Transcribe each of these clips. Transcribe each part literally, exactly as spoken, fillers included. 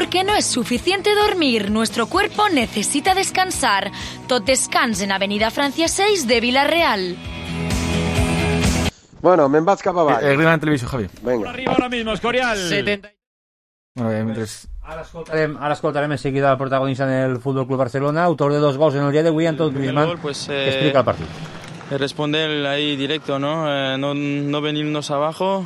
Porque no es suficiente dormir, nuestro cuerpo necesita descansar. Tot descans en Avenida Francia seis de Vila-real. Bueno, me'n vaig cap avall. El, el Gran Televisió, Javi. Venga. Arriba ahora mismo, Escorial. setenta. Bueno, eh, mientras... Ara escoltarem, ara escoltarem en seguida el protagonista en el Fútbol Club Barcelona, autor de dos gols en el día d'avui, Antoine Griezmann, pues, eh, que explica el partido. Responder ahí directo, ¿no? Eh, no, no venirnos abajo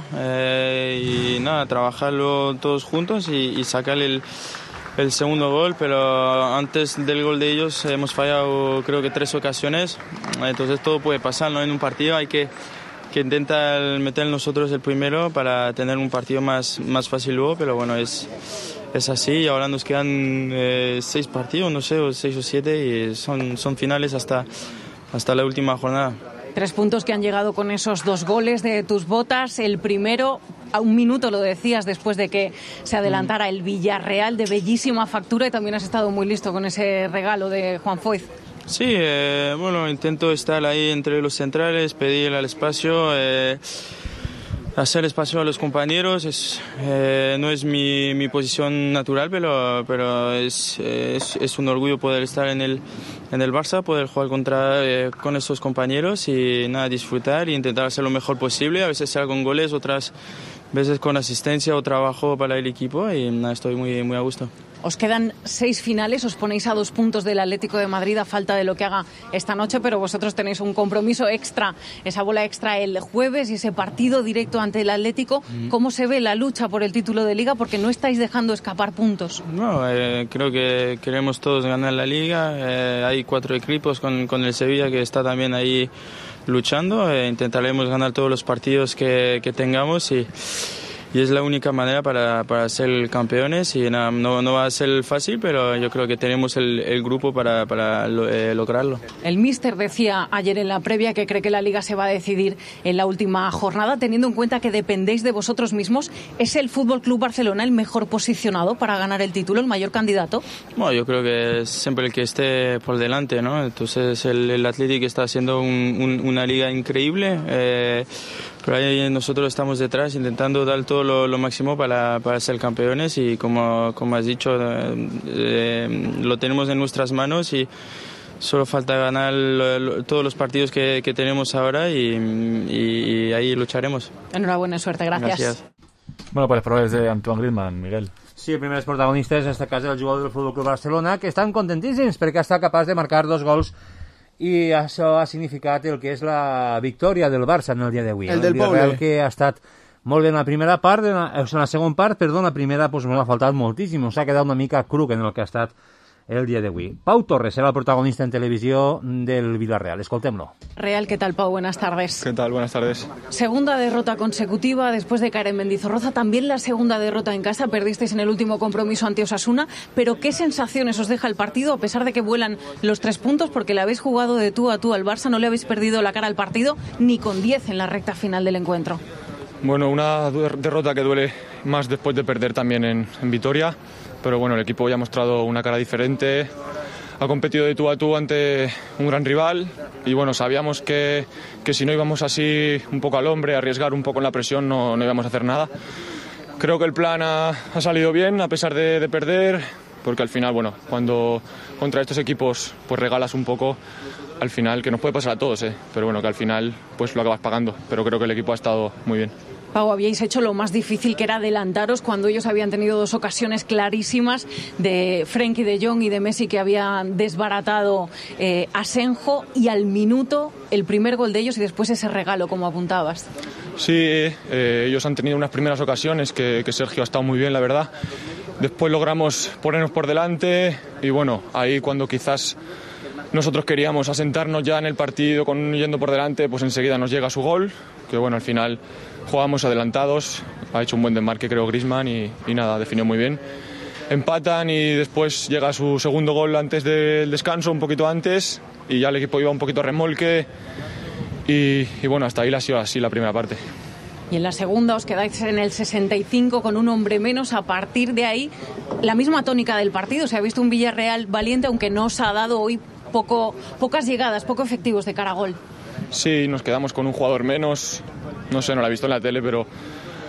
eh, y nada, trabajarlo todos juntos y, y sacar el, el segundo gol, pero antes del gol de ellos hemos fallado creo que tres ocasiones, entonces todo puede pasar, ¿no? En un partido hay que que intenta meter nosotros el primero para tener un partido más, más fácil luego, pero bueno, es, es así y ahora nos quedan eh, seis partidos, no sé, o seis o siete y son, son finales hasta, hasta la última jornada. Tres puntos que han llegado con esos dos goles de tus botas, el primero a un minuto, lo decías, después de que se adelantara el Villarreal, de bellísima factura, y también has estado muy listo con ese regalo de Juan Foyth. Sí, eh, bueno, intento estar ahí entre los centrales, pedir al espacio, eh, hacer espacio a los compañeros. Es, eh, no es mi, mi posición natural, pero, pero es, es, es un orgullo poder estar en el, en el Barça, poder jugar contra, eh, con esos compañeros y nada, disfrutar e intentar hacer lo mejor posible. A veces sea con goles, otras veces con asistencia o trabajo para el equipo y nada, estoy muy, muy a gusto. Os quedan seis finales, os ponéis a dos puntos del Atlético de Madrid a falta de lo que haga esta noche, pero vosotros tenéis un compromiso extra, esa bola extra el jueves y ese partido directo ante el Atlético. ¿Cómo se ve la lucha por el título de Liga? Porque no estáis dejando escapar puntos. No, eh, creo que queremos todos ganar la Liga. Eh, hay cuatro equipos con, con el Sevilla que está también ahí luchando. Eh, intentaremos ganar todos los partidos que, que tengamos y... y es la única manera para, para ser campeones y nada, no, no va a ser fácil, pero yo creo que tenemos el, el grupo para, para lo, eh, lograrlo. El míster decía ayer en la previa que cree que la Liga se va a decidir en la última jornada, teniendo en cuenta que dependéis de vosotros mismos. ¿Es el F C Barcelona el mejor posicionado para ganar el título, el mayor candidato? Bueno, yo creo que es siempre el que esté por delante, ¿no? Entonces el, el Athletic está haciendo un, un, una liga increíble, eh, pero ahí nosotros estamos detrás intentando dar todo lo, lo máximo para, para ser campeones y como, como has dicho, eh, eh, lo tenemos en nuestras manos y solo falta ganar lo, lo, todos los partidos que, que tenemos ahora y, y, y ahí lucharemos. Enhorabuena y suerte, gracias. Gracias. Bueno, pues les paraules d'Antoine Griezmann, Miguel. Sí, els primers protagonistes, en aquest cas el jugador del Futbol Club Barcelona, que estan contentíssims perquè ha estat capaç de marcar dos gols i això ha significat el que és la victòria del Barça en el dia d'avui. El del Villarreal, poble. que ha estat molt bé en la primera part, en la, en la segona part, perdó, en la primera pues, m'ha faltat moltíssim, s'ha quedat una mica cruc en el que ha estat el dia d'avui. Pau Torres era el protagonista en televisió del Villarreal. Escoltem-lo. Real, ¿qué tal, Pau? Buenas tardes. ¿Qué tal? Buenas tardes. Segunda derrota consecutiva después de caer en Mendizorroza. También la segunda derrota en casa. Perdisteis en el último compromiso ante Osasuna. Pero ¿qué sensaciones os deja el partido a pesar de que vuelan los tres puntos? Porque le habéis jugado de tú a tú al Barça. No le habéis perdido la cara al partido ni con diez en la recta final del encuentro. Bueno, una derrota que duele más después de perder también en, en Vitoria. Pero bueno, el equipo ya ha mostrado una cara diferente. Ha competido de tú a tú ante un gran rival y bueno, sabíamos que, que si no íbamos así un poco al hombre, a arriesgar un poco en la presión, no, no íbamos a hacer nada. Creo que el plan ha, ha salido bien a pesar de, de perder, porque al final, bueno, cuando contra estos equipos pues regalas un poco, al final, que nos puede pasar a todos, ¿eh? Pero bueno, que al final pues lo acabas pagando, pero creo que el equipo ha estado muy bien. Pau, habíais hecho lo más difícil, que era adelantaros cuando ellos habían tenido dos ocasiones clarísimas de Frenkie de Jong y de Messi, que habían desbaratado eh, a Senjo, y al minuto el primer gol de ellos y después ese regalo, como apuntabas. Sí, eh, ellos han tenido unas primeras ocasiones que, que Sergio ha estado muy bien, la verdad. Después logramos ponernos por delante y bueno, ahí cuando quizás nosotros queríamos asentarnos ya en el partido con yendo por delante, pues enseguida nos llega su gol, que bueno, al final jugamos adelantados, ha hecho un buen desmarque creo Griezmann y, y nada, definió muy bien. Empatan y después llega su segundo gol antes del descanso, un poquito antes, y ya el equipo iba un poquito a remolque y, y bueno, hasta ahí ha sido así la primera parte. Y en la segunda os quedáis en el sesenta y cinco con un hombre menos. A partir de ahí, la misma tónica del partido. Se ha visto un Villarreal valiente, aunque no os ha dado hoy poco, pocas llegadas, poco efectivos de cara a gol. Sí, nos quedamos con un jugador menos, no sé, no lo he visto en la tele, pero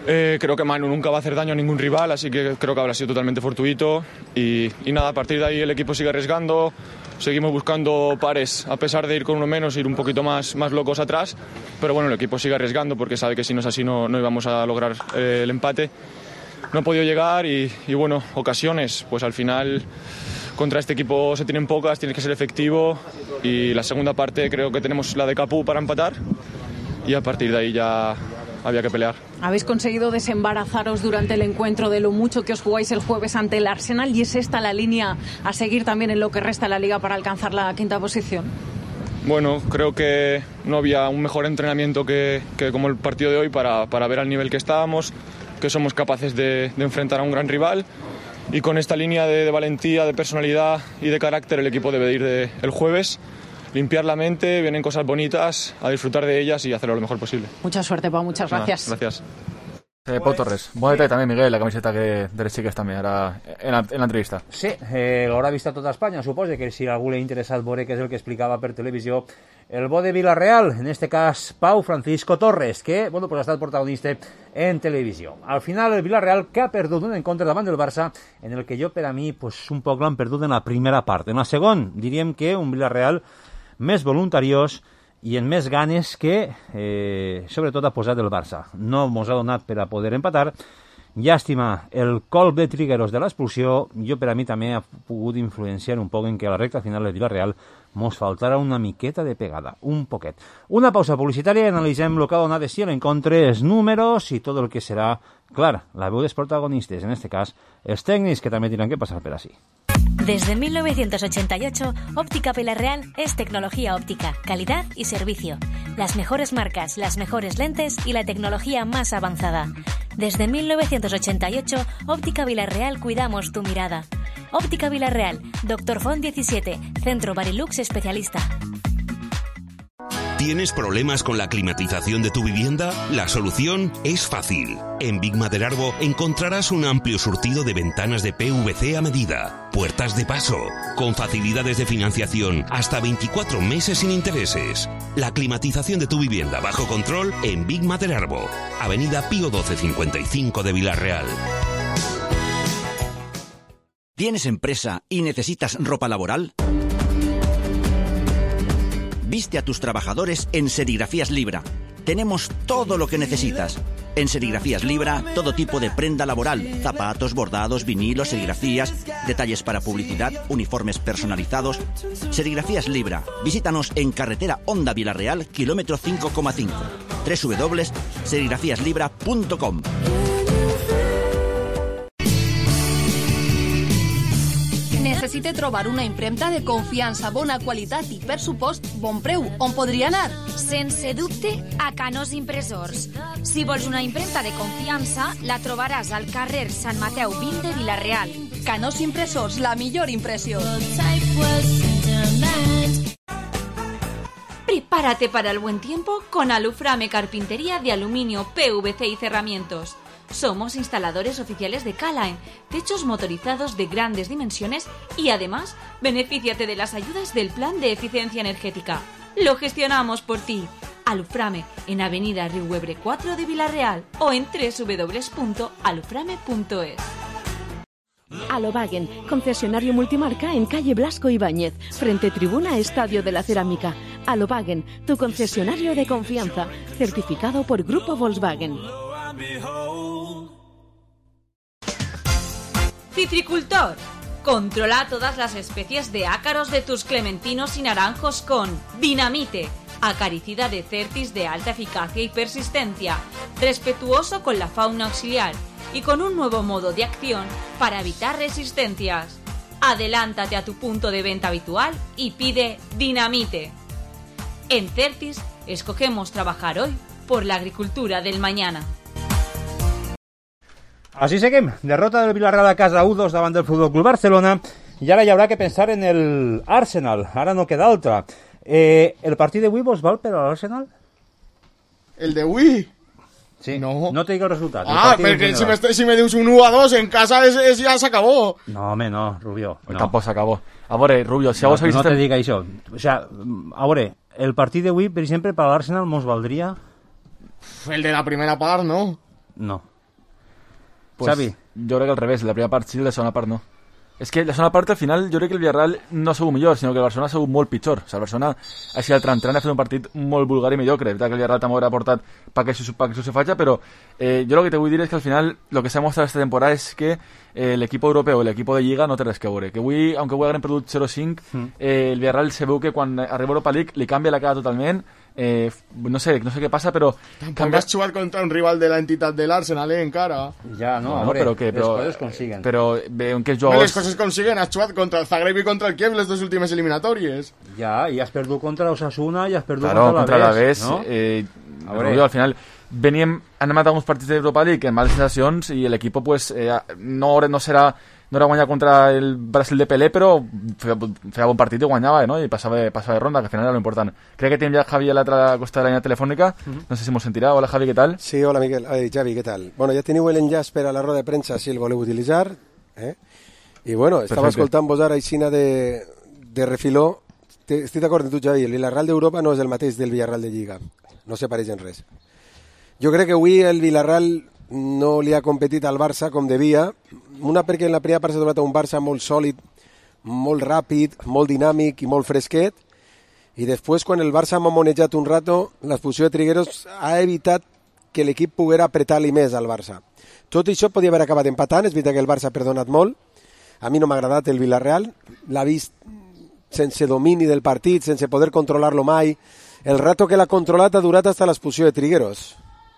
Eh, creo que Manu nunca va a hacer daño a ningún rival, así que creo que habrá sido totalmente fortuito. Y, y nada, a partir de ahí el equipo sigue arriesgando, seguimos buscando pares, a pesar de ir con uno menos, ir un poquito más, más locos atrás. Pero bueno, el equipo sigue arriesgando porque sabe que si no es así no, no íbamos a lograr eh, el empate. No ha podido llegar y, y bueno, ocasiones, pues al final contra este equipo se tienen pocas, tienes que ser efectivo. Y la segunda parte creo que tenemos la de Capu para empatar y a partir de ahí ya había que pelear. Habéis conseguido desembarazaros durante el encuentro de lo mucho que os jugáis el jueves ante el Arsenal, y es esta la línea a seguir también en lo que resta de la Liga para alcanzar la quinta posición. Bueno, creo que no había un mejor entrenamiento que, que como el partido de hoy para, para ver al nivel que estábamos, que somos capaces de, de enfrentar a un gran rival, y con esta línea de, de valentía, de personalidad y de carácter el equipo debe ir de, el jueves. Limpiar la mente, vienen cosas bonitas, a disfrutar de ellas y hacerlo lo mejor posible. Mucha suerte, Pau, muchas gracias. Ah, gracias. Eh, Pau Torres. Bon detall també, Miguel, la camiseta que de les xiques també, ara en l'entrevista. Sí, eh, l'haurà vist a tota Espanya, suposa que si a algú l'ha interessat veure què és el que explicava per televisió el bo de Villarreal, en este cas Pau Francisco Torres, que bueno, pues ha estat protagonista en televisió. Al final el Villarreal que ha perdut un encontre davant del Barça, en el que jo per a mi pues, un poc l'han perdut en la primera part. En la segona diríem que un Villarreal més voluntariós i en més ganes que, eh, sobretot, ha posat el Barça. No mos ha donat per a poder empatar. Llàstima, el colp de Trigueros de l'expulsió, jo per a mi també ha pogut influenciar un poc en que a la recta final del Villarreal mos faltara una miqueta de pegada, un poquet. Una pausa publicitària i analitzem el que ha donat de si l'encontre, els números i tot el que serà, clar, la veu dels protagonistes, en este cas, els tècnics que també tindran que passar per així. Desde mil novecientos ochenta y ocho, Óptica Villarreal es tecnología óptica, calidad y servicio. Las mejores marcas, las mejores lentes y la tecnología más avanzada. Desde mil novecientos ochenta y ocho, Óptica Villarreal cuidamos tu mirada. Óptica Villarreal, Doctor Font diecisiete, Centro Barilux especialista. ¿Tienes problemas con la climatización de tu vivienda? La solución es fácil. En Big Maderarbo encontrarás un amplio surtido de ventanas de P V C a medida, puertas de paso, con facilidades de financiación hasta veinticuatro meses sin intereses. La climatización de tu vivienda bajo control en Big Maderarbo, Avenida Pío doce cincuenta y cinco de Villarreal. ¿Tienes empresa y necesitas ropa laboral? Viste a tus trabajadores en Serigrafías Libra. Tenemos todo lo que necesitas. En Serigrafías Libra, todo tipo de prenda laboral, zapatos, bordados, vinilos, serigrafías, detalles para publicidad, uniformes personalizados. Serigrafías Libra. Visítanos en carretera Honda Villarreal, kilómetro cinco coma cinco. doble u doble u doble u punto serigrafías libra punto com. Necessite trobar una impremta de confiança, bona qualitat i, per supost, bon preu. On podria anar? Sense dubte, a Canós Impressors. Si vols una impremta de confiança, la trobaràs al carrer Sant Mateu vint de Vila-real. Canós Impressors, la millor impressió. Prepárate para el buen tiempo con Aluframe Carpintería de Aluminio, P V C y Cerramientos. Somos instaladores oficiales de Calaen, techos motorizados de grandes dimensiones y además, benefíciate de las ayudas del Plan de Eficiencia Energética. Lo gestionamos por ti. Aluframe, en Avenida Riuebre cuatro de Vila-real o en doble u doble u doble u punto aluframe punto es. Alobagen, concesionario multimarca en calle Blasco Ibáñez, frente Tribuna Estadio de la Cerámica. Alobagen, tu concesionario de confianza, certificado por Grupo Volkswagen. Citricultor, controla todas las especies de ácaros de tus clementinos y naranjos con Dinamite, acaricida de Certis de alta eficacia y persistencia, respetuoso con la fauna auxiliar y con un nuevo modo de acción para evitar resistencias. Adelántate a tu punto de venta habitual y pide Dinamite. En Certis escogemos trabajar hoy por la agricultura del mañana. Així seguim. Derrota del Villarreal a casa u dos davant del Futbol Club Barcelona i ara hi haurà que pensar en el Arsenal. Ara no queda altra. Eh, el partit d'avui vos val per a l'Arsenal? El d'avui? Sí. No. No te digo el resultat. El ah, perquè si me, si me dius un u a dos en casa es, es, ja s'acabó. No, home, no, Rubio. No. Tampoc s'acabó. A veure, Rubio, si a no, vos habéis... No te diga això. O sea, a veure, el partit d'avui, per exemple, per a l'Arsenal mos valdria... El de la primera part, no? No. Pues, Xavi. Jo crec que al revés, la primera part sí, la segona part no. És que la segona part, al final, jo crec que el Villarreal no ha sigut millor, sinó que el Barcelona ha sigut molt pitjor. O sigui, el Barcelona ha sigut el tram-tram, ha fet un partit molt vulgar i mediocre. És veritat que el Villarreal també haurà portat para que eso, pa que eso se facha, pero eh, yo lo que te voy a decir es que al final lo que se ha mostrado esta temporada es que eh, el equipo europeo, el equipo de Lliga, no té res que veure. Que avui, aunque avui haguem perdut zero cinc, mm. eh, el Villarreal se veu que quan arriba a Europa League li canvia la cara totalment. Eh, no sé, no sé què passa, però... Tampoc has jugat contra un rival de la entitat de l'Arsenal, eh, encara. Ja, no, no, no però que, però, les coses consiguen. Però veuen que els jugadors... Les coses consiguen, has jugat contra el Zagreb i contra el Kiev les dues últimes eliminatòries. Ja, i has perdut contra Osasuna i has perdut claro, contra l'Alavés, ¿no? eh, al final veníem, han anat alguns partits d'Europa League en males sensacions i l'equip pues, eh, no, no serà no era guanyar contra el Brasil de Pelé, però feia, feia bon partit i guanyava, no? I passava, passava de ronda, que al final era lo important. Crec que tenim ja Javi a l'altra costa de la línia telefònica, uh-huh. No sé si mos sentirà. Hola Javi, què tal? Sí, hola Miguel, Ay, Javi, què tal? Bueno, ja teniu l'enllaç per a la roda de premsa si el voleu utilitzar, eh? I bueno, estava Perfecte. escoltant-vos ara aixina de, de refiló. Estic d'acord amb tu, Javi, el Villarreal d'Europa no és el mateix del Villarreal de Lliga, no se pareix en res. Jo crec que avui el Villarreal no li ha competit al Barça com devia, una perquè en la primera part s'ha trobat un Barça molt sòlid, molt ràpid, molt dinàmic i molt fresquet, i després quan el Barça ha mamonejat un rato, l'expulsió de Trigueros ha evitat que l'equip poguera apretar-li més al Barça. Tot això podia haver acabat empatant, és veritat que el Barça ha perdonat molt, a mi no m'ha agradat el Villarreal, l'ha vist sense domini del partit, sense poder controlar-lo mai, el rato que l'ha controlat ha durat hasta l'expulsió de Trigueros.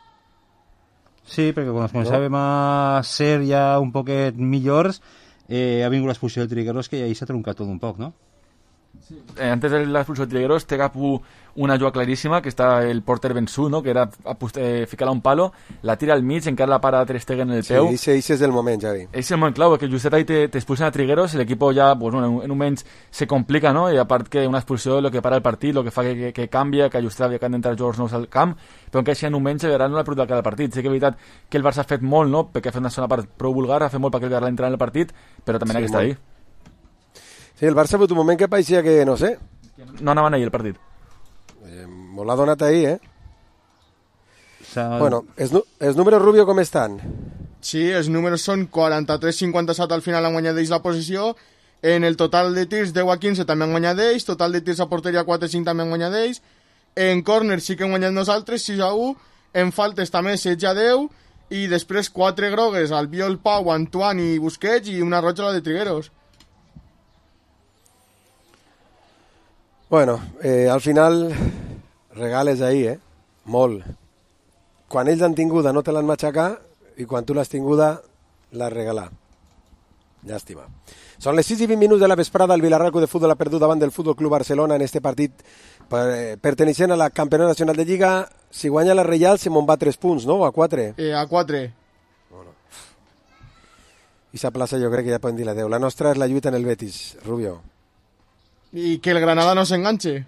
Sí, perquè quan començàvem a ser ja un poquet millors, eh, ha vingut l'expulsió de Trigueros, que ja ahí s'ha truncat tot un poc, no? Sí. Eh, antes de l'expulsió de Trigueros té cap una jugada claríssima, que està el porter Bensú, no? Que era eh, ficar-la un palo, la tira al mig, encara la para Ter Stegen en el peu. Sí, ese és el moment, Javi. És el moment clau, que justet ahí te, te expulsen a Trigueros, l'equip ja, pues, bueno, en un menys se complica, no? I a part que una expulsió és el que para el partit, el que fa que, que, que canvia, que ajustar que han d'entrar jugadors nous al camp, però encara així en un menys el Villarreal no l'ha perdut cada partit. Sí que és veritat que el Barça ha fet molt, no? Perquè ha fet una segona part prou vulgar, ha fet molt perquè el Villarreal entra en el partit, però també sí, n'ha que estar ahí. Sí, el Barça ha fet un moment que pareixia que, no sé... No anaven ahir el partit. Eh, M'ho l'ha donat ahir, eh? Sa... Bueno, els, els números, Rubio, com estan? Sí, els números són quaranta-tres cinquanta-set al final han guanyat ells la posició, en el total de tirs deu a quinze també han guanyat ells, total de tirs a porteria quatre a cinc també han guanyat ells, en córner sí que han guanyat nosaltres, sis a u, en faltes també setze a deu, i després quatre grogues, Albiol, Pau, Antoine i Busquets, i una roja la de Trigueros. Bueno, eh, al final regales ahí, eh? Molt. Quan ells han tinguda no te l'han matxacar i quan tu l'has tinguda l'has regalat. Llàstima. Són les sis i vint minuts de la vesprada. El Villarreal de Futbol ha perdut davant del Futbol Club Barcelona en este partit per, perteneixent a la Campionat Nacional de Lliga. Si guanya la Reial se me'n va tres punts, no? A quatre? Eh, a quatre. Bueno. I sa plaça jo crec que ja poden dir l'adeu. La nostra és la lluita en el Betis, Rubio. I que el Granada no s'enganxe.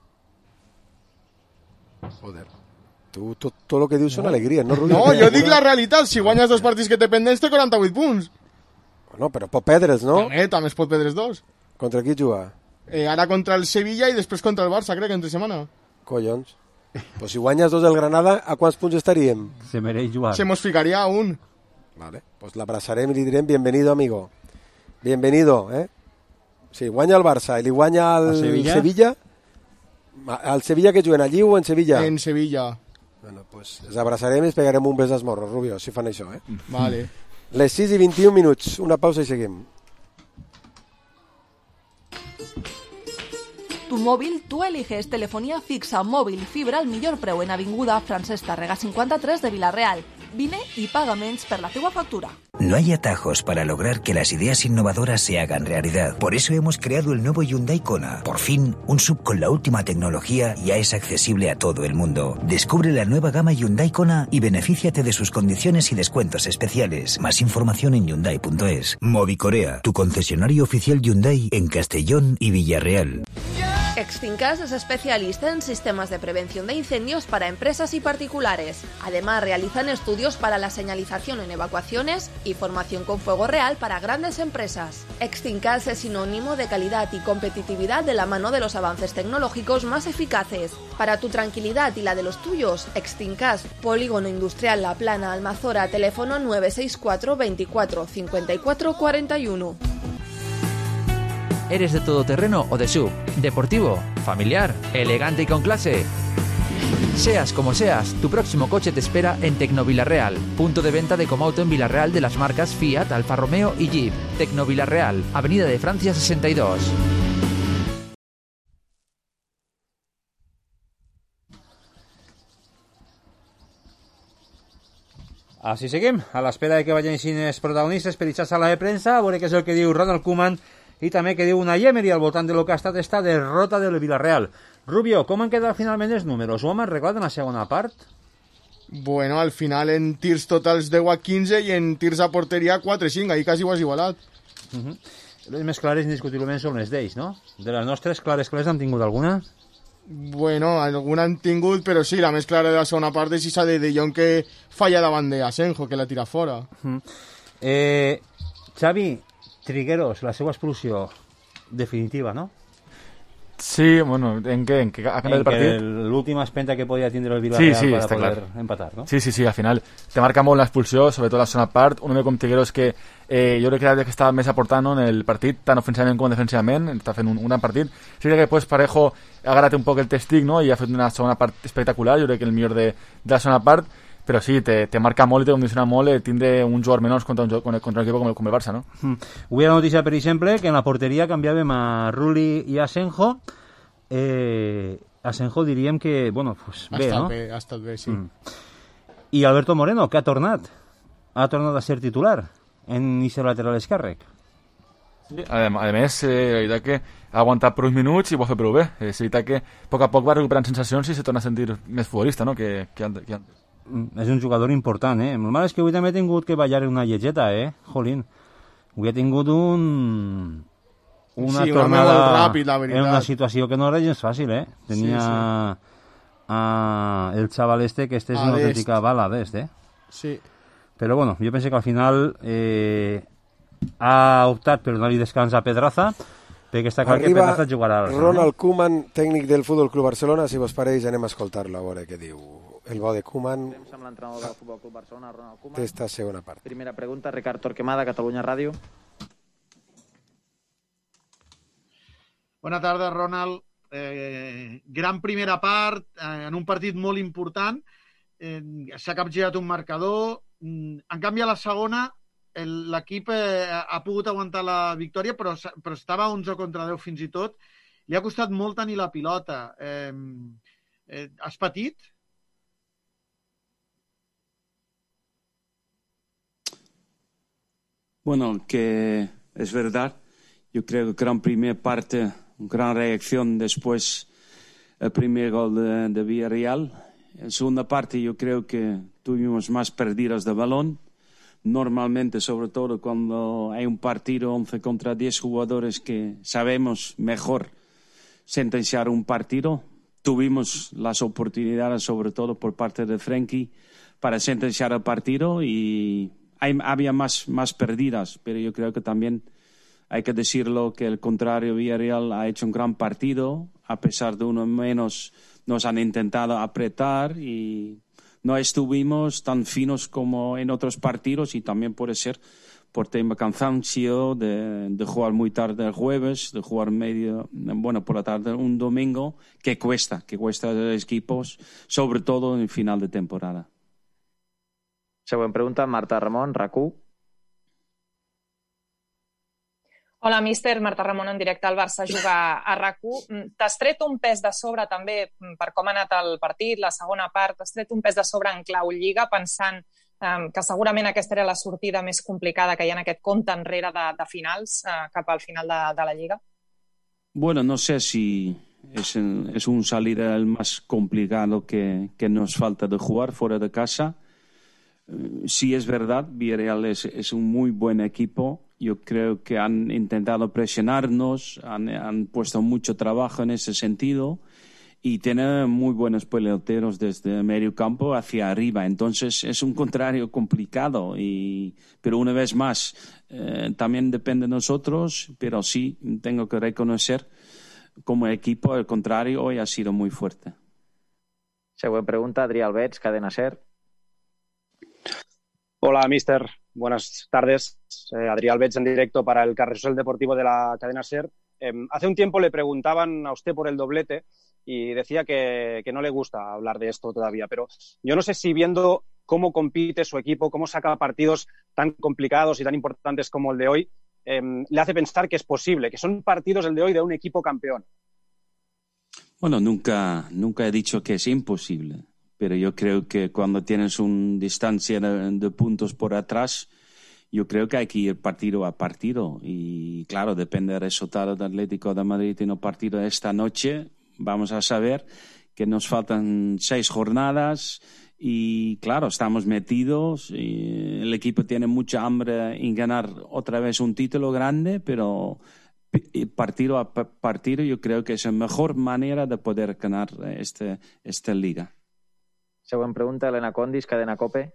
Joder. Tu, tot, tot el que dius són alegries, no, Rubio? No, jo dic la realitat. Si guanyes dos partits que té pendents, té quaranta-vuit punts. No, però pot perdre'ls, no? També, també es pot perdre'ls dos. Contra qui juga? Eh, ara contra el Sevilla i després contra el Barça, crec, entre setmana. Collons. Pues si guanyes dos del Granada, a quants punts estaríem? Se mereix jugar. Se mos ficaria a un. Vale, pues l'abrazarem i li direm bienvenido, amigo. Bienvenido, eh? Si guanya el Barça i li guanya el Sevilla? Sevilla, al Sevilla que juguen allí o en Sevilla? En Sevilla. Bueno, pues els abraçarem i es pegarem un bes als morros, Rubio, si fan això, eh? Vale. Les sis i vint-i-un minuts, una pausa i seguim. Tu móvil, tú eliges telefonía fixa, móvil, fibra al millor preu en Avinguda Francesc Tàrrega cinquanta-tres de Vila-real. Vine y paga menys per la teua factura. No hay atajos para lograr que las ideas innovadoras se hagan realidad. Por eso hemos creado el nuevo Hyundai Kona. Por fin, un sub con la última tecnología ya es accesible a todo el mundo. Descubre la nueva gama Hyundai Kona y benefíciate de sus condiciones y descuentos especiales. Más información en hyundai punto es. Movicorea, tu concesionario oficial Hyundai en Castellón y Villarreal. Extincas es especialista en sistemas de prevención de incendios para empresas y particulares. Además, realizan estudios para la señalización en evacuaciones y formación con fuego real para grandes empresas. Extincas es sinónimo de calidad y competitividad de la mano de los avances tecnológicos más eficaces. Para tu tranquilidad y la de los tuyos, Extincas, Polígono Industrial La Plana, Almazora, teléfono nueve seis cuatro veinticuatro cincuenta y cuatro cuarenta y uno. ¿Eres de todoterreno o de S U V? ¿Deportivo? ¿Familiar? ¿Elegante y con clase? Seas como seas, tu próximo coche te espera en Tecnovilarreal, punto de venta de Comauto en Villarreal de las marcas Fiat, Alfa Romeo y Jeep. Tecnovilarreal, Avenida de Francia sesenta y dos. Així seguim, a l'espera de que vagin així els protagonistes per aquesta sala de premsa, a veure què és el que diu Ronald Koeman i també que diu una Emery al voltant de lo que ha estat esta derrota del Villarreal. Rubio, com han quedat finalment els números? Ho hem arreglat en la segona part? Bueno, al final en tirs totals deu a quinze i en tirs a porteria quatre a cinc, ahí quasi ho has igualat. Uh -huh. Les més clares indiscutiblement són les d'ells, no? De les nostres clares clares han tingut alguna? Bueno, alguna han tingut, però sí, la més clara de la segona part és esa de De Jong que falla davant de Asenjo, que la tira fora. Uh -huh. eh, Xavi, Trigueros, la seva expulsió definitiva, no? Sí, bueno, ¿en qué? ¿En qué ha cambiado el partido? L'última espenta que podia tindre el Villarreal sí, sí, para poder clar. empatar, no? Sí, sí, sí, al final te marca molt l'expulsió, sobretot la segona part, un home com Trigueros que eh, jo crec que era que estava més aportant no, en el partit, tant ofensivament com defensivament, està fent un, un gran partit. Sí que després Parejo ha agarrat un poc el testic, no?, i ha fet una segona part espectacular, jo crec que el millor de, de la segona part, però sí, te, te marca molt i te condiciona molt eh, tindre un jugador menys contra un, contra un equip com el, com el Barça, no? Mm. Avui la notícia, per exemple, que en la porteria canviàvem a Rulli i a Asenjo. Eh, Asenjo diríem que, bueno, pues bé, ha no? Bé, ha estat bé, sí. Mm. I Alberto Moreno, que ha tornat. Ha tornat a ser titular en ese lateral esquerre. Sí, a, a més, eh, la veritat que ha aguantat per uns minuts i ho ha fet prou bé. És veritat que a poc a poc va recuperant sensacions i se torna a sentir més futbolista, no?, que, que antes. Que antes. És un jugador important, eh? El mal és que avui també he tingut que ballar una lletgeta, eh? Jolín. Avui he tingut un... una sí, tornada molt ràpid, la veritat. en una situació que no era gens fàcil, eh? Tenia sí, sí. A el xaval este que este és una autèntica bala d'est, eh? Sí. Però bueno, jo penso que al final eh, ha optat per donar-li descans a Pedraza, perquè està clar que Pedraza jugarà al Ronald Koeman, tècnic del Futbol Club Barcelona. Si vos pareix, anem a escoltar-lo a veure què diu el bo de Koeman. Temps amb l'entrenador del Futbol Club Barcelona, Ronald Koeman. D'esta segona part. Primera pregunta, Ricard Torquemada, Catalunya Ràdio. Bona tarda, Ronald. Eh, gran primera part, eh, en un partit molt important. Eh, s'ha capgirat un marcador. En canvi, a la segona, l'equip eh, ha pogut aguantar la victòria, però, però estava onze contra deu fins i tot. Li ha costat molt tenir la pilota. Eh, eh, has patit? Bueno, que es verdad. Yo creo que gran primera parte, gran reacción después el primer gol de, de Villarreal. En segunda parte yo creo que tuvimos más perdidas de balón. Normalmente, sobre todo cuando hay un partido once contra diez jugadores que sabemos mejor sentenciar un partido, tuvimos las oportunidades, sobre todo por parte de Frenkie, para sentenciar el partido y hay, había más, más perdidas, pero yo creo que también hay que decirlo que el contrario, Villarreal ha hecho un gran partido, a pesar de uno menos nos han intentado apretar y no estuvimos tan finos como en otros partidos y también puede ser por tema cansancio de, de jugar muy tarde el jueves, de jugar medio, bueno, por la tarde un domingo, que cuesta, que cuesta a los equipos, sobre todo en final de temporada. Següent pregunta, Marta Ramon, RAC1. Hola, míster. Marta Ramon en directe al Barça juga a RAC1. T'has tret un pes de sobre també per com ha anat el partit, la segona part. T'has tret un pes de sobre en clau Lliga pensant um, que segurament aquesta era la sortida més complicada que hi ha en aquest compte enrere de, de finals uh, cap al final de, de la Lliga? Bueno, no sé si es, es un salir el más complicado que, que nos falta de jugar fuera de casa. Uh, sí es verdad, Villarreal es, es un muy buen equipo Yo creo que han intentado presionarnos, han, han puesto mucho trabajo en ese sentido y tienen muy buenos peloteros desde medio campo hacia arriba. Entonces es un contrario complicado, y, pero una vez más, eh, también depende de nosotros, pero sí tengo que reconocer como equipo, el contrario hoy ha sido muy fuerte. Següent pregunta, Adrià Albets, Cadena SER. Hola, mister. Buenas tardes. Eh, Adrià Albets en directo para el Carrusel Deportivo de la cadena SER. Eh, hace un tiempo le preguntaban a usted por el doblete y decía que, que no le gusta hablar de esto todavía, pero yo no sé si viendo cómo compite su equipo, cómo saca partidos tan complicados y tan importantes como el de hoy, eh, le hace pensar que es posible, que son partidos el de hoy de un equipo campeón. Bueno, nunca, nunca he dicho que es imposible, pero yo creo que cuando tienes una distancia de, de puntos por atrás, yo creo que hay que ir partido a partido. Y claro, depende del resultado del Atlético de Madrid en el partido de esta noche. Vamos a saber que nos faltan seis jornadas y claro, estamos metidos. Y el equipo tiene mucha hambre en ganar otra vez un título grande, pero partido a partido yo creo que es la mejor manera de poder ganar este, esta liga. Següent pregunta, Elena Condis, Cadena COPE.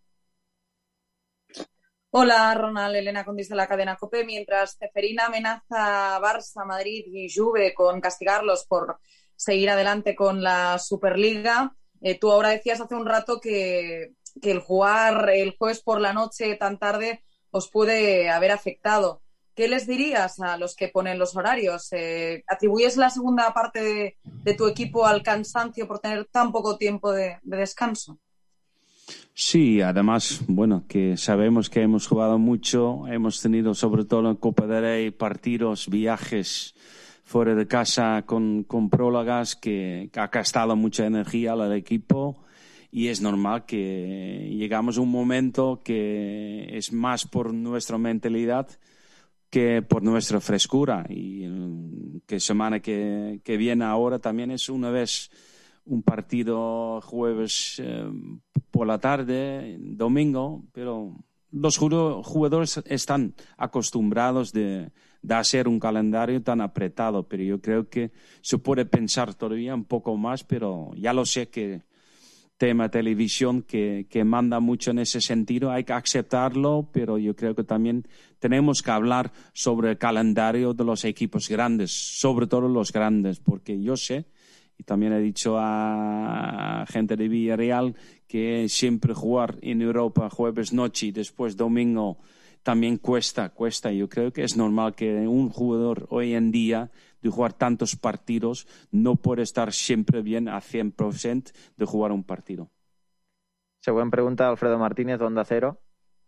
Hola, Ronald, Elena Condis de la cadena COPE. Mientras Ceferina amenaza a Barça, Madrid y Juve con castigarlos por seguir adelante con la Superliga, eh, tú ahora decías hace un rato que, que el jugar el jueves por la noche tan tarde os puede haber afectado. ¿Qué les dirías a los que ponen los horarios? Eh, ¿Atribuyes la segunda parte de, de tu equipo al cansancio por tener tan poco tiempo de, de descanso? Sí, además, bueno, que sabemos que hemos jugado mucho, hemos tenido sobre todo en Copa del Rey partidos, viajes fuera de casa con, con prólogas que, que ha gastado mucha energía al equipo, y es normal que llegamos a un momento que es más por nuestra mentalidad que por nuestra frescura, y que semana que, que viene ahora también es una vez un partido jueves eh, por la tarde, domingo, pero los jugadores están acostumbrados de, de hacer un calendario tan apretado, pero yo creo que se puede pensar todavía un poco más, pero ya lo sé que tema televisión que, que manda mucho en ese sentido, hay que aceptarlo, pero yo creo que también tenemos que hablar sobre el calendario de los equipos grandes, sobre todo los grandes, porque yo sé, y también he dicho a gente de Villarreal, que siempre jugar en Europa jueves noche y después domingo también cuesta, cuesta. Yo creo que es normal que un jugador hoy en día de jugar tantos partidos no puede estar siempre bien a cien por ciento de jugar un partido. Següent pregunta, Alfredo Martínez, Onda Cero.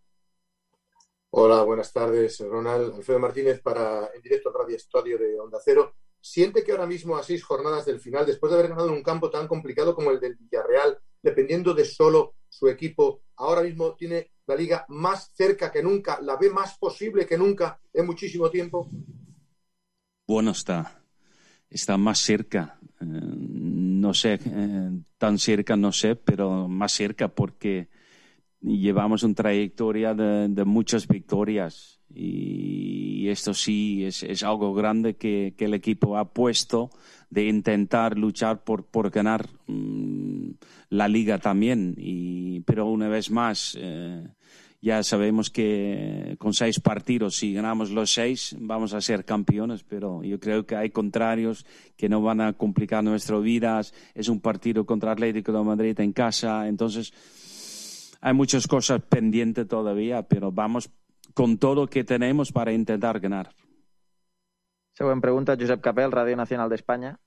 Hola, buenas tardes, Ronald. Alfredo Martínez para En Directo Radio Estadio de Onda Cero. ¿Siente que ahora mismo, a seis jornadas del final, después de haber ganado en un campo tan complicado como el del Villarreal, dependiendo de solo su equipo, ahora mismo tiene la Liga más cerca que nunca, la ve más posible que nunca en muchísimo tiempo? Bueno, está, está más cerca. Eh, no sé, eh, tan cerca no sé, pero más cerca porque llevamos una trayectoria de, de muchas victorias. Y esto sí es, es algo grande que, que el equipo ha puesto de intentar luchar por, por ganar mmm, la Liga también. Y, pero una vez más, eh, ya sabemos que con seis partidos, si ganamos los seis, vamos a ser campeones. Pero yo creo que hay contrarios que no van a complicar nuestras vidas. Es un partido contra Atlético de Madrid en casa. Entonces, hay muchas cosas pendientes todavía, pero vamos con todo lo que tenemos para intentar ganar. Següent pregunta, Josep Capel, Radio Nacional de España.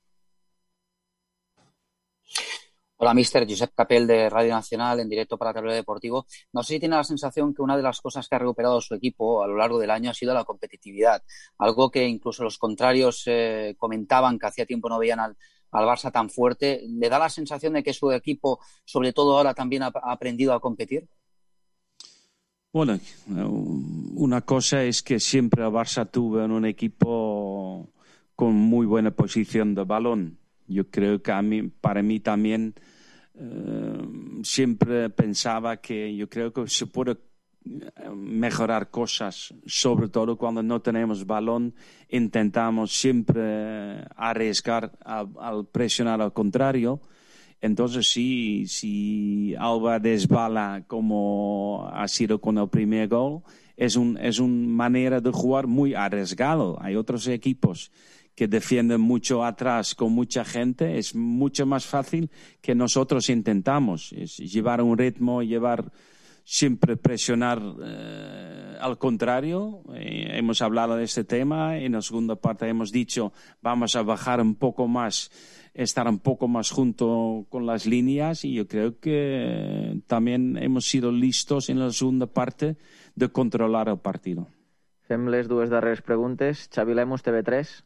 Hola, mister. Josep Capel de Radio Nacional, en directo para Tablero Deportivo. No sé si tiene la sensación que una de las cosas que ha recuperado su equipo a lo largo del año ha sido la competitividad. Algo que incluso los contrarios eh, comentaban que hacía tiempo no veían al, al Barça tan fuerte. ¿Le da la sensación de que su equipo, sobre todo ahora, también ha, ha aprendido a competir? Bueno, una cosa es que siempre el Barça tuvo un equipo con muy buena posición de balón. Yo creo que a mí, para mí también eh, siempre pensaba que yo creo que se puede mejorar cosas, sobre todo cuando no tenemos balón, intentamos siempre arriesgar a- al presionar al contrario. Entonces sí, si Alba desbala como ha sido con el primer gol, es un, es una manera de jugar muy arriesgado. Hay otros equipos que defienden mucho atrás con mucha gente, es mucho más fácil que nosotros intentamos. Es llevar un ritmo, llevar siempre presionar eh, al contrario. Eh, hemos hablado de este tema. En la segunda parte hemos dicho vamos a bajar un poco más, estar un poco más junto con las líneas, y yo creo que también hemos sido listos en la segunda parte de controlar el partido. Fem les dues darreres preguntes. Xavi Lemus, T V tres.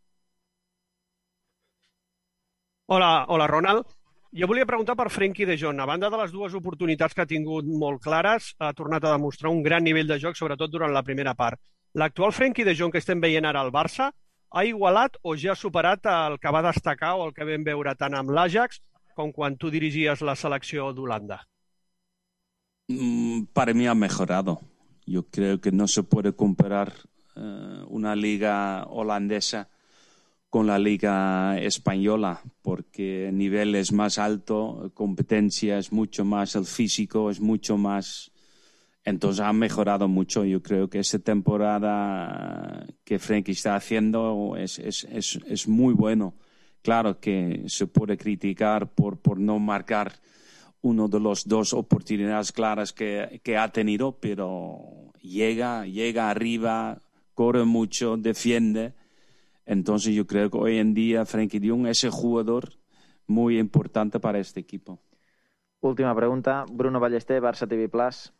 Hola, hola Ronald. Jo volia preguntar per Frenkie de Jong. A banda de les dues oportunitats que ha tingut molt clares, ha tornat a demostrar un gran nivell de joc, sobretot durant la primera part. L'actual Frenkie de Jong que estem veient ara al Barça ha igualat o ja ha superat el que va destacar o el que vam veure tant amb l'Ajax com quan tu dirigies la selecció d'Holanda? Mm, Para mí ha mejorado. Yo creo que no se puede comparar eh, una liga holandesa con la liga española, porque el nivel es más alto, competencia es mucho más, el físico es mucho más. Entonces ha mejorado mucho. Yo creo que esta temporada que Frenkie está haciendo es, es, es, es muy bueno. Claro que se puede criticar por, por no marcar uno de los dos oportunidades claras que, que ha tenido, pero llega, llega arriba, corre mucho, defiende. Entonces yo creo que hoy en día Frenkie de Jong es el jugador muy importante para este equipo. Última pregunta. Bruno Ballester, Barça T V Plus.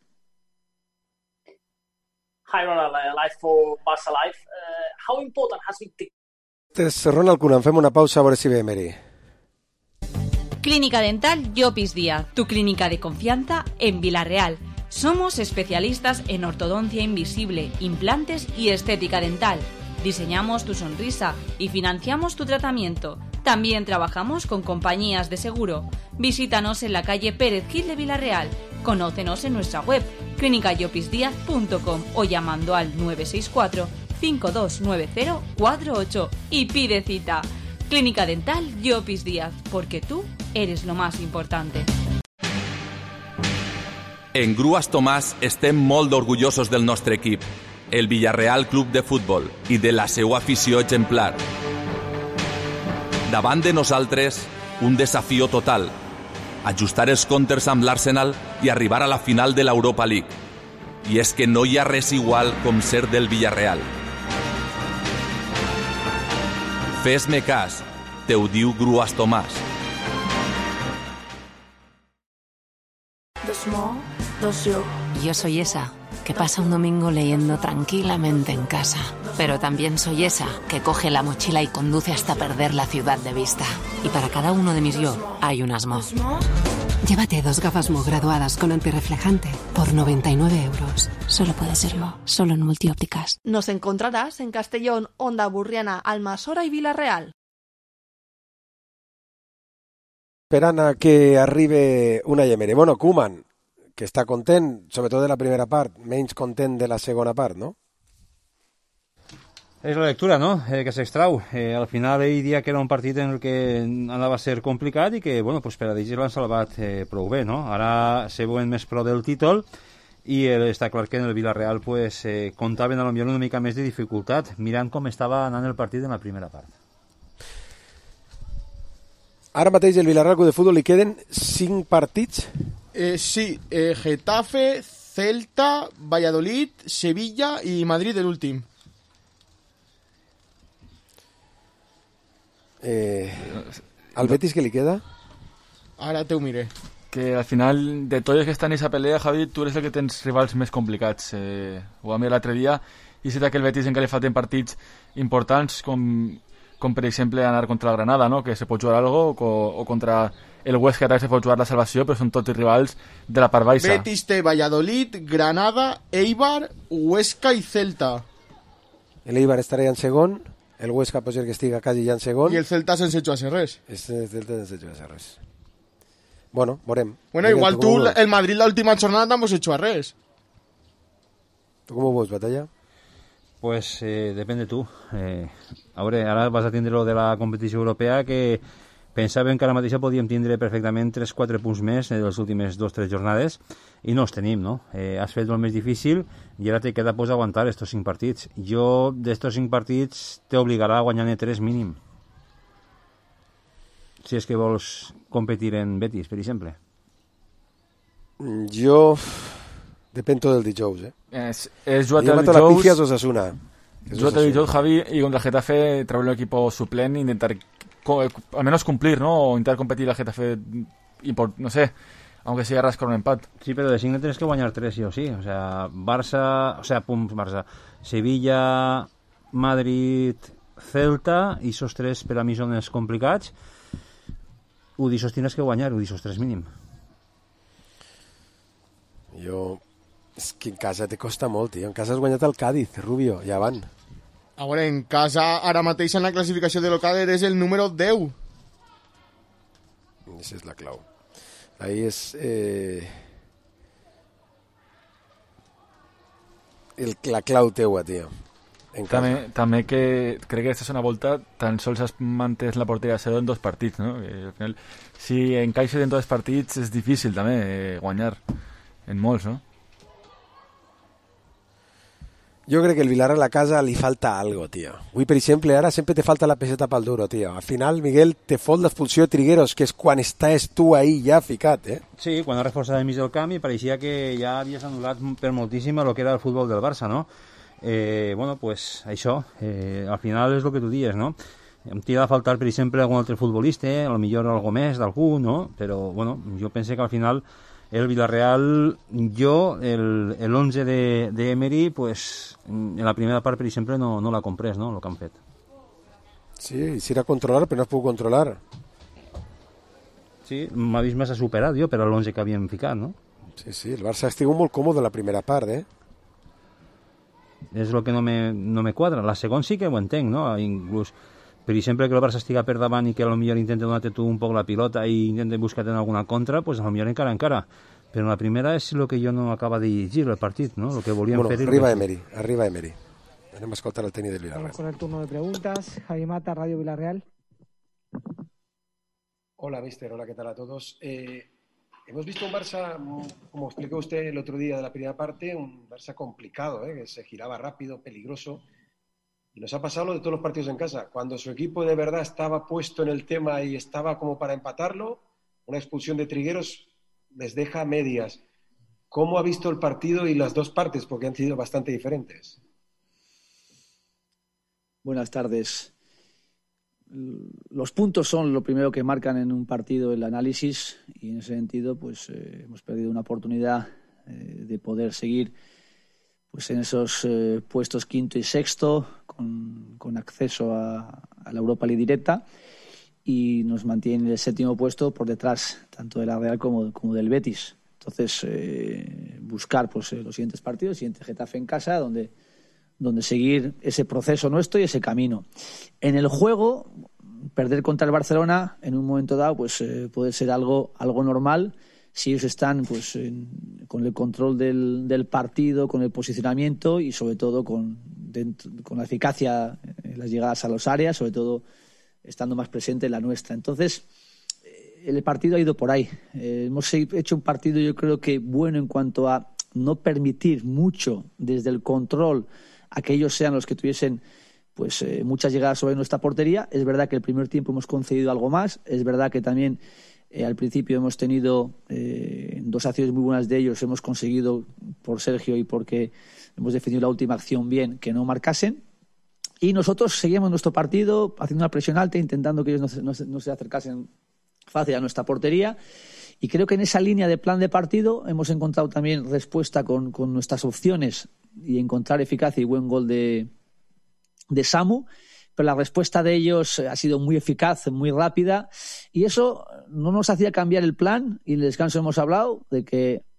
Hi, Ronald. Uh, live for Barça Live. Uh, how important has been the... Este és Ronald Koeman. Fem una pausa a veure si ve Emery. Clínica Dental Llopis Díaz, tu clínica de confianza en Villarreal. Somos especialistas en ortodoncia invisible, implantes y estética dental. Diseñamos tu sonrisa y financiamos tu tratamiento. También trabajamos con compañías de seguro. Visítanos en la calle Pérez Gil de Villarreal. Conócenos en nuestra web clínica llopis díaz punto com o llamando al nueve seis cuatro, cinco dos nueve cero, cuatro ocho y pide cita. Clínica Dental Llopis Díaz, porque tú eres lo más importante. En Grues Tomàs estem molt orgullosos del nostre equip, el Villarreal Club de Futbol, i de la seva afició exemplar. Davant de nosaltres, un desafió total, ajustar els comptes amb l'Arsenal i arribar a la final de l'Europa League. I és que no hi ha res igual com ser del Villarreal. Fes-me cas, te ho diu Grues Tomàs. Dos mo, dos yo. Yo soy esa que pasa un domingo leyendo tranquilamente en casa. Pero también soy esa que coge la mochila y conduce hasta perder la ciudad de vista. Y para cada uno de mis yo hay unas mo. Llévate dos gafas Mo graduadas con antirreflejante por noventa y nueve euros. Solo puede ser Mo, solo en Multiópticas. Nos encontrarás en Castellón, Onda Burriana, Almasora y Villarreal. Esperant a que arribi una Emery. Bueno, Koeman, que està content, sobretot de la primera part, menys content de la segona part, no? És la lectura, no?, eh, que s'extrau. Eh, al final ell dia que era un partit en el que anava a ser complicat i que, bueno, pues per a dirigir l'han salvat eh, prou bé, no? Ara se veuen més pro del títol i eh, està clar que en el Villarreal pues, eh, comptaven a lo millor una mica més de dificultat mirant com estava anant el partit en la primera part. Ara mateix el Villarreal Club de Futbol li queden cinc partits. Eh, sí, eh, Getafe, Celta, Valladolid, Sevilla i Madrid el últim. Eh, ¿Al Betis qué le queda? Ara te ho miré. Que al final, de tots els que estan en aquesta pelea, Javi, tu eres el que tens rivals més complicats. Eh, ho vam mirar l'altre dia, i sé que el Betis encara li falten partits importants, com, com per exemple anar contra el Granada, no? Que se pot jugar algo, o, o contra el Huesca, que també se pot jugar la salvació, però són tots rivals de la part baixa. Betis té Valladolid, Granada, Eibar, Huesca i Celta. El Eibar estaria en segon, el Huesca pot ser que estigui quasi ja en segon. I el Celta sense hecho a ser res. El Celta sense hecho a ser res. Bueno, veurem. Bueno, igual tu, el Madrid la última jornada tampoc s'ha hecho a res. ¿Tú cómo ves, Batalla? Pues eh, depende tú. Eh, ara, ara vas a tindre lo de la competició europea, que pensàvem que ara mateix podíem tindre perfectament tres quatre punts més en les últimes dues o tres jornades i no els tenim, no? Eh, has fet el més difícil i ara te queda pues, aguantar estos cinc partits. Jo d'estos cinc partits t'obligarà a guanyar-ne tres mínim. Si és que vols competir en Betis, per exemple. Jo... Depèn tot del dijous, eh? És, és jugat el dijous... la pifia Osasuna. Jugat el dijous, Javi, i contra el Getafe treure un equip suplent i intentar al menos cumplir, ¿no? O intentar competir el Getafe y por, no sé, aunque sea rascar un empat. Sí, pero de cinc tienes que guanyar tres sí o sí. O sea, Barça, o sea, pum, Barça, Sevilla, Madrid, Celta, i esos tres per a mi són els complicats. Ho d'aixòs tienes que guanyar, ho d'aixòs tres mínim. Jo... És que en casa te costa molt, tio. En casa has guanyat el Cádiz, Rubio, ja van. A veure, en casa, ara mateix en la classificació de local eres el número deu. Esa és la clau. Ahí és... Eh... El, la clau teua, tio. També, també que crec que aquesta és una volta tan sols has mantès la porteria a zero en dos partits, no? Que al final, si encaixes en dos partits és difícil també eh, guanyar en molts, no? Jo crec que el Villarreal a casa li falta algo, tio. Avui, per exemple, ara sempre te falta la peseta pel duro, tio. Al final, Miguel, te fot l'expulsió de Trigueros, que és quan estàs tu ahí ja ficat, eh? Sí, quan ha reforçat el mig del camp i pareixia que ja havies anul·lat per moltíssim el que era el futbol del Barça, no? Eh, bueno, pues això, eh, al final és el que tu dies, no? Em tira a faltar, per exemple, algun altre futbolista, a lo millor algo més d'algú, no? Però, bueno, jo pense que al final el Villarreal, jo, el, el once de, de Emery, pues, en la primera part, per exemple, no, no l'ha comprès, no?, el que han fet. Sí, si era controlar, però no es puc controlar. Sí, m'ha vist més a superar, jo, per a l'onze que havíem ficat, no? Sí, sí, el Barça estigui molt còmode la primera part, eh? És el que no me, no me quadra. La segona sí que ho entenc, no? Inclús, per exemple, que el Barça estiga per davant i que potser intenta donar-te tu un poc la pilota i intenta buscar-te en alguna contra, pues potser encara encara. Però la primera és el que jo no acaba de llegir, el partit, ¿no? Lo que volíem bueno, fer... Arriba Emery, arriba Emery. Anem a escoltar el tenis del Villarreal. Vamos con el turno de preguntas. Javi Mata, Radio Villarreal. Hola, mister. Hola, ¿qué tal a todos? Eh, hemos visto un Barça, como explicó usted el otro día de la primera parte, un Barça complicado, ¿eh? Que se giraba rápido, peligroso. Y nos ha pasado lo de todos los partidos en casa. Cuando su equipo de verdad estaba puesto en el tema y estaba como para empatarlo, una expulsión de Trigueros les deja medias. ¿Cómo ha visto el partido y las dos partes? Porque han sido bastante diferentes. Buenas tardes. Los puntos son lo primero que marcan en un partido el análisis y en ese sentido pues eh, hemos perdido una oportunidad eh, de poder seguir pues en esos eh, puestos quinto y sexto con, con acceso a, a la Europa League directa y nos mantiene el séptimo puesto por detrás tanto de la Real como, como del Betis. Entonces eh, buscar pues eh, los siguientes partidos, siguiente Getafe en casa donde donde seguir ese proceso nuestro y ese camino. En el juego, perder contra el Barcelona en un momento dado pues eh, puede ser algo, algo normal si ellos están pues en, con el control del, del partido, con el posicionamiento y sobre todo con, dentro, con la eficacia en las llegadas a las áreas, sobre todo estando más presente en la nuestra. Entonces, eh, el partido ha ido por ahí. Eh, hemos hecho un partido yo creo que bueno en cuanto a no permitir mucho desde el control a que ellos sean los que tuviesen pues eh, muchas llegadas sobre nuestra portería. Es verdad que el primer tiempo hemos concedido algo más, es verdad que también eh, al principio hemos tenido eh, dos acciones muy buenas de ellos, hemos conseguido por Sergio y porque hemos defendido la última acción bien que no marcasen y nosotros seguimos nuestro partido haciendo una presión alta, intentando que ellos no se, no se, no se acercasen fácil a nuestra portería. Y creo que en esa línea de plan de partido hemos encontrado también respuesta con, con nuestras opciones y encontrar eficacia y buen gol de, de Samu, pero la respuesta de ellos ha sido muy eficaz, muy rápida y eso no nos hacía cambiar el plan y en el descanso hemos hablado de que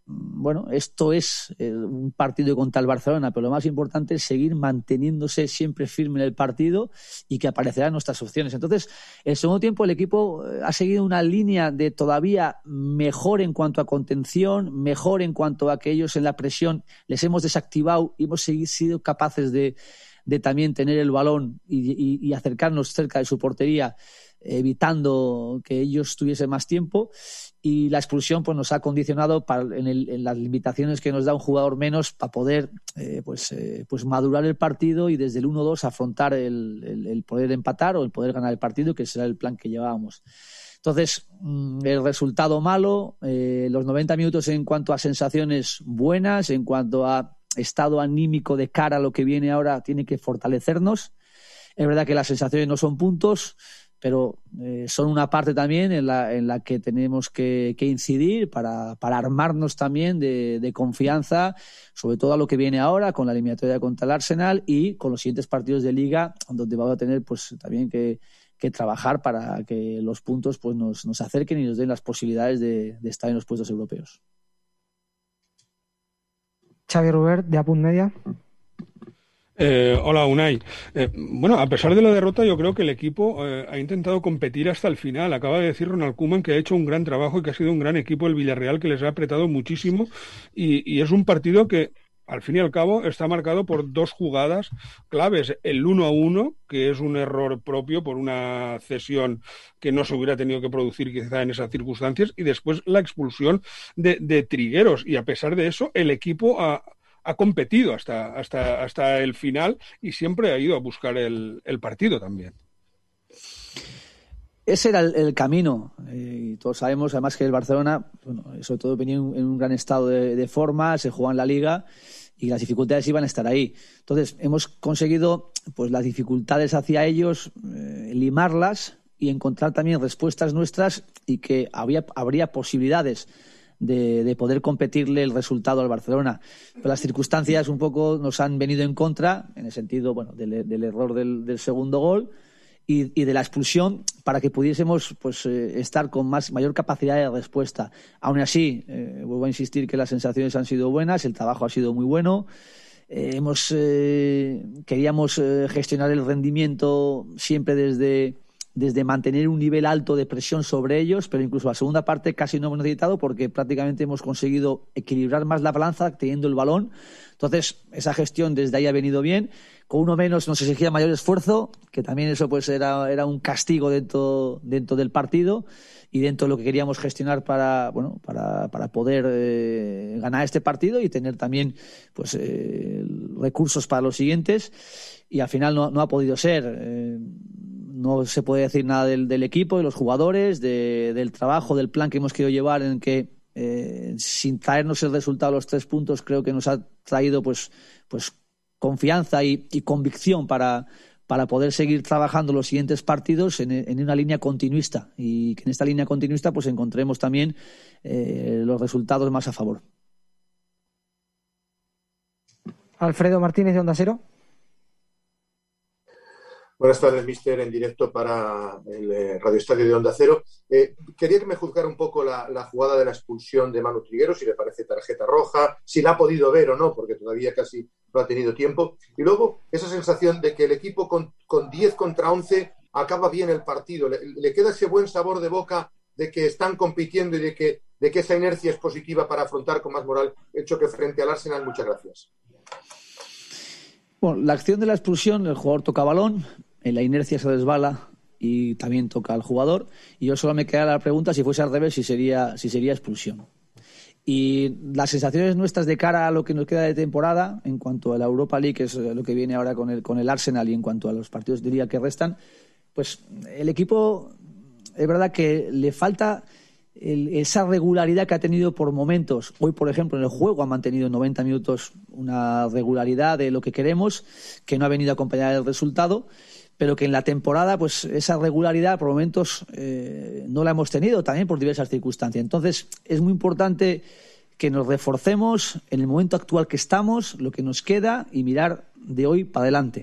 bueno, esto es eh, un partido contra el Barcelona, pero lo más importante es seguir manteniéndose siempre firme en el partido y que aparecerán nuestras opciones. Entonces, el segundo tiempo el equipo ha seguido una línea de todavía mejor en cuanto a contención, mejor en cuanto a que ellos en la presión les hemos desactivado y hemos sido capaces de, de también tener el balón y, y, y acercarnos cerca de su portería, evitando que ellos tuviesen más tiempo, y la expulsión pues nos ha condicionado para, en, el, en las limitaciones que nos da un jugador menos para poder eh, pues, eh, pues madurar el partido y desde el uno dos afrontar el, el, el poder empatar o el poder ganar el partido, que será el plan que llevábamos. Entonces, el resultado malo, eh, los noventa minutos en cuanto a sensaciones buenas, en cuanto a estado anímico de cara a lo que viene ahora, tiene que fortalecernos. Es verdad que las sensaciones no son puntos, pero eh, son una parte también en la, en la que tenemos que, que incidir para, para armarnos también de, de confianza, sobre todo a lo que viene ahora con la eliminatoria contra el Arsenal y con los siguientes partidos de Liga, donde vamos a tener pues también que, que trabajar para que los puntos pues nos, nos acerquen y nos den las posibilidades de, de estar en los puestos europeos. Xavi Rubert, de Apunt Media. Eh, hola, Unai. Eh, bueno, a pesar de la derrota, yo creo que el equipo eh, ha intentado competir hasta el final. Acaba de decir Ronald Koeman que ha hecho un gran trabajo y que ha sido un gran equipo el Villarreal, que les ha apretado muchísimo. Y, y es un partido que, al fin y al cabo, está marcado por dos jugadas claves. El uno a uno, que es un error propio por una cesión que no se hubiera tenido que producir quizá en esas circunstancias. Y después la expulsión de, de Trigueros. Y a pesar de eso, el equipo ha... ha competido hasta, hasta, hasta el final y siempre ha ido a buscar el, el partido también. Ese era el, el camino, eh, y todos sabemos además que el Barcelona, bueno, sobre todo venía en, en un gran estado de, de forma, se jugaba en la Liga y las dificultades iban a estar ahí. Entonces hemos conseguido pues las dificultades hacia ellos, eh, limarlas y encontrar también respuestas nuestras y que había, habría posibilidades De, de poder competirle el resultado al Barcelona. Pero las circunstancias un poco nos han venido en contra, en el sentido bueno, del, del error del, del segundo gol y, y de la expulsión, para que pudiésemos pues, eh, estar con más, mayor capacidad de respuesta. Aún así, eh, vuelvo a insistir que las sensaciones han sido buenas, el trabajo ha sido muy bueno. Eh, hemos eh, queríamos eh, gestionar el rendimiento siempre desde... desde mantener un nivel alto de presión sobre ellos, pero incluso la segunda parte casi no hemos necesitado porque prácticamente hemos conseguido equilibrar más la balanza teniendo el balón. Entonces, esa gestión desde ahí ha venido bien. Con uno menos nos exigía mayor esfuerzo, que también eso pues era, era un castigo dentro, dentro del partido y dentro de lo que queríamos gestionar para, bueno, para, para poder eh, ganar este partido y tener también pues, eh, recursos para los siguientes. Y al final no, no ha podido ser. Eh, No se puede decir nada del, del equipo, de los jugadores, de, del trabajo, del plan que hemos querido llevar, en que eh, sin traernos el resultado de los tres puntos creo que nos ha traído pues, pues confianza y, y convicción para, para poder seguir trabajando los siguientes partidos en, en una línea continuista y que en esta línea continuista pues encontremos también eh, los resultados más a favor. Alfredo Martínez, de Onda Cero. Buenas tardes, mister, en directo para el eh, Radio Estadio de Onda Cero. Eh, quería que me juzgara un poco la, la jugada de la expulsión de Manu Trigueros, si le parece tarjeta roja, si la ha podido ver o no, porque todavía casi no ha tenido tiempo. Y luego esa sensación de que el equipo con, con diez contra once acaba bien el partido. Le, le queda ese buen sabor de boca de que están compitiendo y de que, de que esa inercia es positiva para afrontar con más moral el choque frente al Arsenal. Muchas gracias. Bueno, la acción de la expulsión, el jugador toca balón, en la inercia se desbala y también toca al jugador. Y yo solo me queda la pregunta, si fuese al revés, si sería, si sería expulsión. Y las sensaciones nuestras de cara a lo que nos queda de temporada, en cuanto a la Europa League, que es lo que viene ahora con el, con el Arsenal, y en cuanto a los partidos de liga que restan, pues el equipo, es verdad que le falta el, esa regularidad que ha tenido por momentos. Hoy, por ejemplo, en el juego ha mantenido en noventa minutos una regularidad de lo que queremos, que no ha venido acompañada del resultado, pero que en la temporada pues esa regularidad por momentos eh, no la hemos tenido también por diversas circunstancias. Entonces es muy importante que nos reforcemos en el momento actual que estamos, lo que nos queda y mirar de hoy para adelante.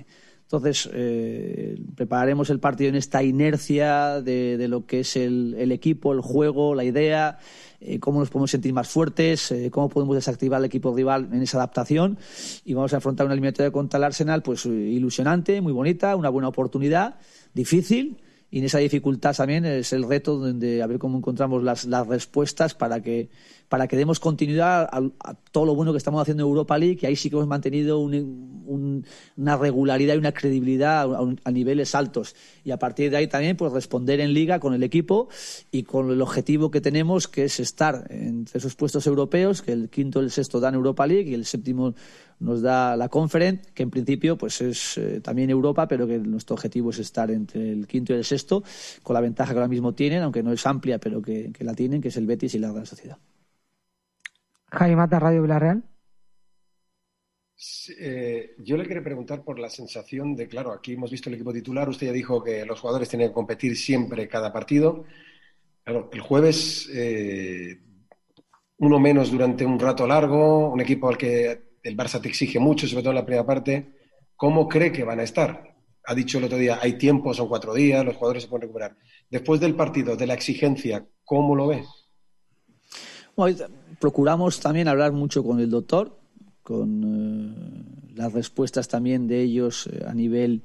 Entonces, eh, prepararemos el partido en esta inercia de, de lo que es el, el equipo, el juego, la idea, eh, cómo nos podemos sentir más fuertes, eh, cómo podemos desactivar al equipo rival en esa adaptación, y vamos a afrontar una eliminatoria contra el Arsenal pues ilusionante, muy bonita, una buena oportunidad, difícil, y en esa dificultad también es el reto donde a ver cómo encontramos las, las respuestas para que para que demos continuidad a, a todo lo bueno que estamos haciendo en Europa League, que ahí sí que hemos mantenido un, un, una regularidad y una credibilidad a, a niveles altos, y a partir de ahí también pues responder en Liga con el equipo y con el objetivo que tenemos, que es estar entre esos puestos europeos, que el quinto y el sexto dan Europa League y el séptimo nos da la Conference, que en principio pues es eh, también Europa, pero que nuestro objetivo es estar entre el quinto y el sexto, con la ventaja que ahora mismo tienen, aunque no es amplia, pero que, que la tienen, que es el Betis y la Real Sociedad. Jaime Mata, Radio Villarreal. Sí, eh, yo le quería preguntar por la sensación de, claro, aquí hemos visto el equipo titular, usted ya dijo que los jugadores tienen que competir siempre cada partido. Claro, el jueves eh, uno menos durante un rato largo, un equipo al que el Barça te exige mucho, sobre todo en la primera parte. ¿Cómo cree que van a estar? Ha dicho el otro día, hay tiempo, son cuatro días, los jugadores se pueden recuperar. Después del partido, de la exigencia, ¿cómo lo ve? Bueno, procuramos también hablar mucho con el doctor, con eh, las respuestas también de ellos eh, a nivel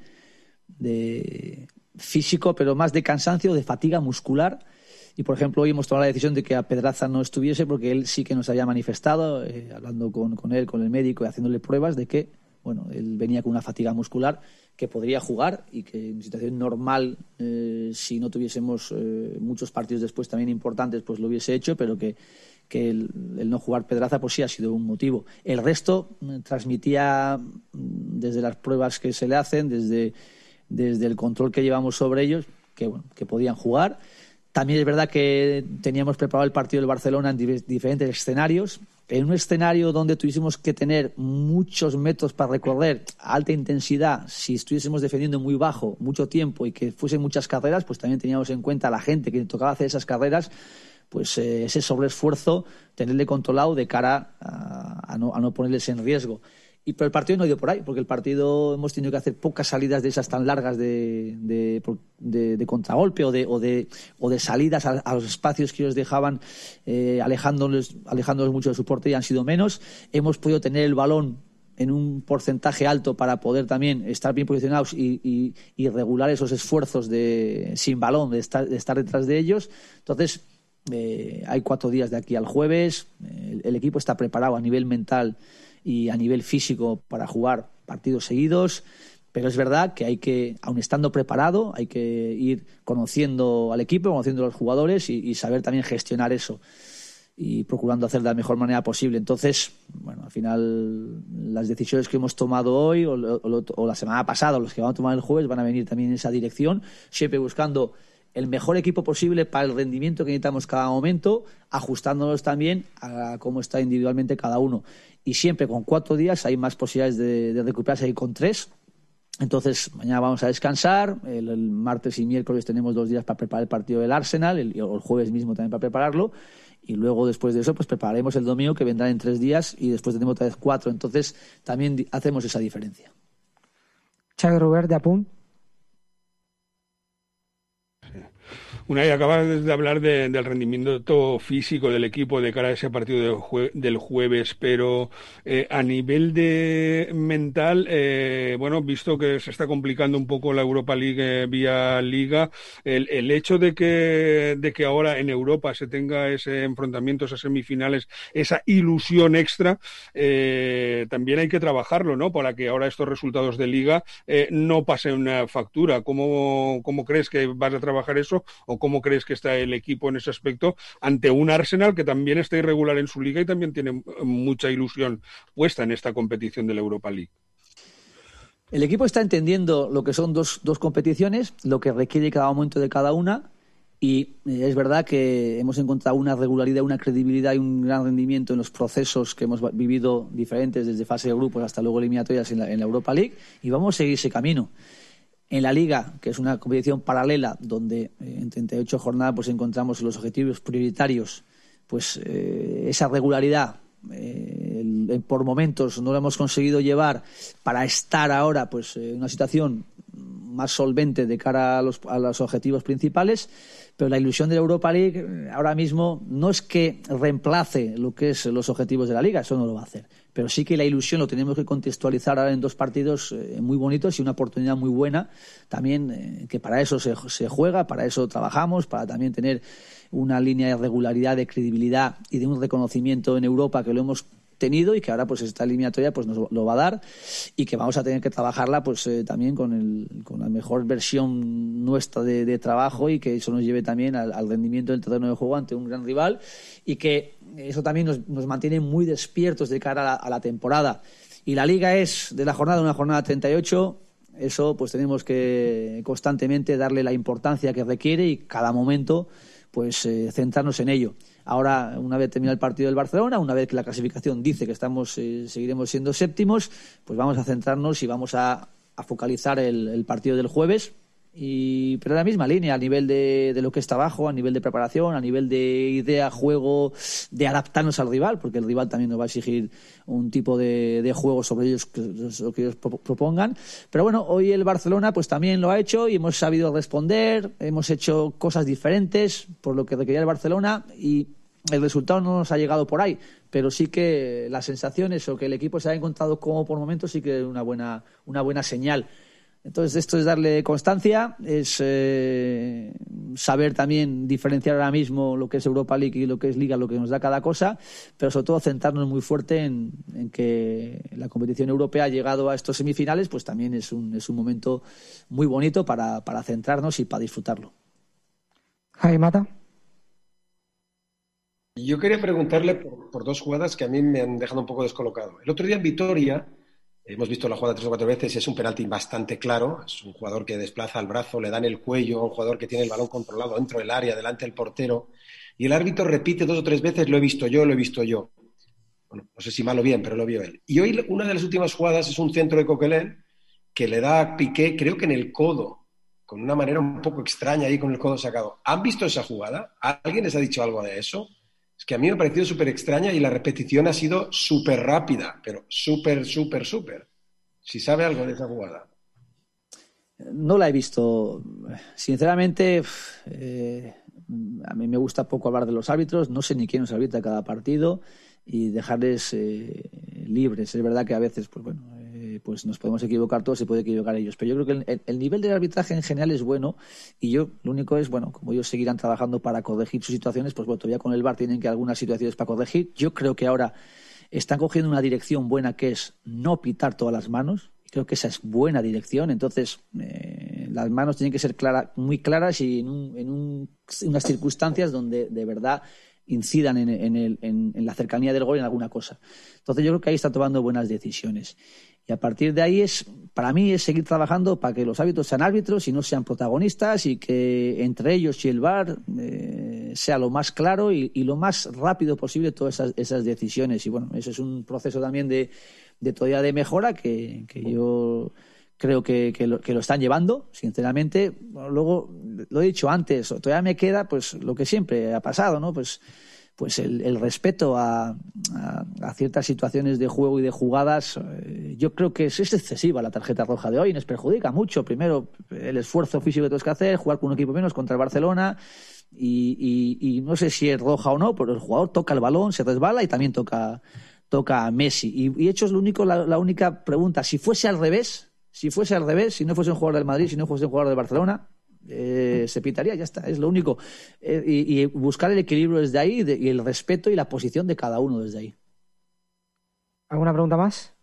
de físico, pero más de cansancio, de fatiga muscular. Y, por ejemplo, hoy hemos tomado la decisión de que a Pedraza no estuviese, porque él sí que nos había manifestado, eh, hablando con, con él, con el médico y haciéndole pruebas de que, bueno, él venía con una fatiga muscular, que podría jugar y que en situación normal, eh, si no tuviésemos eh, muchos partidos después también importantes, pues lo hubiese hecho, pero que que el, el no jugar Pedraza pues sí ha sido un motivo. El resto eh, transmitía desde las pruebas que se le hacen, desde, desde el control que llevamos sobre ellos, que, bueno, que podían jugar. También es verdad que teníamos preparado el partido del Barcelona en di- diferentes escenarios. En un escenario donde tuviésemos que tener muchos metros para recorrer a alta intensidad, si estuviésemos defendiendo muy bajo mucho tiempo y que fuesen muchas carreras, pues también teníamos en cuenta a la gente que tocaba hacer esas carreras, pues eh, ese sobreesfuerzo, tenerle controlado de cara a, a, no, a no ponerles en riesgo. Y pero el partido no ha ido por ahí, porque el partido hemos tenido que hacer pocas salidas de esas tan largas de, de, de, de contragolpe o de, o de, o de salidas a, a los espacios que ellos dejaban, eh, alejándolos, alejándolos mucho del soporte, y han sido menos. Hemos podido tener el balón en un porcentaje alto para poder también estar bien posicionados y, y, y regular esos esfuerzos de sin balón, de estar, de estar detrás de ellos. Entonces, eh, hay cuatro días de aquí al jueves. El, el equipo está preparado a nivel mental y a nivel físico para jugar partidos seguidos, pero es verdad que hay que, aun estando preparado, hay que ir conociendo al equipo, conociendo a los jugadores y, y saber también gestionar eso y procurando hacer de la mejor manera posible. Entonces, bueno, al final las decisiones que hemos tomado hoy o, o, o la semana pasada, o los que van a tomar el jueves, van a venir también en esa dirección, siempre buscando el mejor equipo posible para el rendimiento que necesitamos cada momento, ajustándonos también a cómo está individualmente cada uno. Y siempre con cuatro días hay más posibilidades de, de recuperarse que con tres. Entonces, mañana vamos a descansar, el, el martes y miércoles tenemos dos días para preparar el partido del Arsenal, el, el jueves mismo también para prepararlo, y luego después de eso pues prepararemos el domingo, que vendrá en tres días, y después tenemos otra vez cuatro. Entonces, también hacemos esa diferencia. Xavi Robert, de Apunt. Unai, acabas de hablar de, del rendimiento físico del equipo de cara a ese partido de jue, del jueves, pero eh, a nivel de mental, eh, bueno, visto que se está complicando un poco la Europa League eh, vía Liga, el, el hecho de que, de que ahora en Europa se tenga ese enfrentamiento, esas semifinales, esa ilusión extra, eh, también hay que trabajarlo, ¿no? Para que ahora estos resultados de Liga eh, no pasen una factura. ¿Cómo, cómo crees que vas a trabajar eso? ¿O cómo crees que está el equipo en ese aspecto ante un Arsenal que también está irregular en su liga y también tiene mucha ilusión puesta en esta competición de la Europa League? El equipo está entendiendo lo que son dos, dos competiciones, lo que requiere cada momento de cada una, y es verdad que hemos encontrado una regularidad, una credibilidad y un gran rendimiento en los procesos que hemos vivido diferentes desde fase de grupos hasta luego eliminatorias en la, en la Europa League, y vamos a seguir ese camino. En la Liga, que es una competición paralela, donde eh, en treinta y ocho jornadas pues encontramos los objetivos prioritarios, pues eh, esa regularidad, eh, el, por momentos no lo hemos conseguido llevar para estar ahora pues en una situación más solvente de cara a los, a los objetivos principales, pero la ilusión de la Europa League ahora mismo no es que reemplace lo que es los objetivos de la Liga, eso no lo va a hacer, pero sí que la ilusión lo tenemos que contextualizar ahora en dos partidos eh, muy bonitos y una oportunidad muy buena también, eh, que para eso se, se juega, para eso trabajamos, para también tener una línea de regularidad, de credibilidad y de un reconocimiento en Europa que lo hemos tenido y que ahora pues esta eliminatoria pues nos lo va a dar y que vamos a tener que trabajarla pues eh, también con el con la mejor versión nuestra de, de trabajo y que eso nos lleve también al, al rendimiento del terreno de juego ante un gran rival y que eso también nos, nos mantiene muy despiertos de cara a la, a la temporada. Y la Liga es de la jornada una jornada treinta y ocho, eso pues tenemos que constantemente darle la importancia que requiere y cada momento pues eh, centrarnos en ello. Ahora, una vez terminado el partido del Barcelona, una vez que la clasificación dice que estamos eh, seguiremos siendo séptimos, pues vamos a centrarnos y vamos a, a focalizar el, el partido del jueves. Y, pero en la misma línea, a nivel de, de lo que está abajo, a nivel de preparación, a nivel de idea, juego, de adaptarnos al rival, porque el rival también nos va a exigir un tipo de, de juego sobre ellos que, lo que ellos propongan. Pero bueno, hoy el Barcelona pues también lo ha hecho y hemos sabido responder, hemos hecho cosas diferentes por lo que requería el Barcelona y el resultado no nos ha llegado por ahí, pero sí que las sensaciones o que el equipo se ha encontrado como por momentos sí que es una buena, una buena señal. Entonces esto es darle constancia, es eh, saber también diferenciar ahora mismo lo que es Europa League y lo que es Liga, lo que nos da cada cosa, pero sobre todo centrarnos muy fuerte en, en que la competición europea ha llegado a estos semifinales, pues también es un, es un momento muy bonito para, para centrarnos y para disfrutarlo. Javi Mata. Yo quería preguntarle por, por dos jugadas que a mí me han dejado un poco descolocado. El otro día en Vitoria hemos visto la jugada tres o cuatro veces y es un penalti bastante claro. Es un jugador que desplaza el brazo, le dan el cuello a un jugador que tiene el balón controlado dentro del área, delante del portero. Y el árbitro repite dos o tres veces, lo he visto yo, lo he visto yo. Bueno, no sé si mal o bien, pero lo vio él. Y hoy una de las últimas jugadas es un centro de Coquelin que le da a Piqué, creo que en el codo, con una manera un poco extraña ahí con el codo sacado. ¿Han visto esa jugada? ¿Alguien les ha dicho algo de eso? Es que a mí me ha parecido súper extraña y la repetición ha sido súper rápida, pero súper, súper, súper. Si sabe algo de esa jugada. No la he visto. Sinceramente, eh, a mí me gusta poco hablar de los árbitros, no sé ni quién nos arbitra cada partido y dejarles eh, libres. Es verdad que a veces, pues bueno, eh, pues nos podemos equivocar todos, se puede equivocar ellos, pero yo creo que el, el nivel del arbitraje en general es bueno y yo lo único es, bueno, como ellos seguirán trabajando para corregir sus situaciones, pues bueno, todavía con el V A R tienen que algunas situaciones para corregir. Yo creo que ahora están cogiendo una dirección buena que es no pitar todas las manos. Creo que esa es buena dirección. Entonces, eh, las manos tienen que ser clara, muy claras y en, un, en un, unas circunstancias donde de verdad incidan en, en, el, en, en la cercanía del gol en alguna cosa. Entonces, yo creo que ahí están tomando buenas decisiones. Y a partir de ahí, es para mí, es seguir trabajando para que los árbitros sean árbitros y no sean protagonistas y que entre ellos y el V A R eh, sea lo más claro y, y lo más rápido posible todas esas, esas decisiones. Y bueno, eso es un proceso también de, de todavía de mejora que, que yo creo que, que, lo, que lo están llevando, sinceramente. Bueno, luego, lo he dicho antes, todavía me queda pues lo que siempre ha pasado, ¿no? Pues pues el, el respeto a, a, a ciertas situaciones de juego y de jugadas. Eh, yo creo que es, es excesiva la tarjeta roja de hoy, nos perjudica mucho. Primero, el esfuerzo físico que tenemos que hacer, jugar con un equipo menos contra el Barcelona, y, y, y no sé si es roja o no, pero el jugador toca el balón, se resbala y también toca, toca a Messi. Y, y hecho es lo único, la, la única pregunta, si fuese al revés, si fuese al revés, si no fuese un jugador del Madrid, si no fuese un jugador del Barcelona, Eh, se pitaría, ya está, es lo único. Eh, y, y buscar el equilibrio desde ahí de, y el respeto y la posición de cada uno desde ahí. ¿Alguna pregunta más?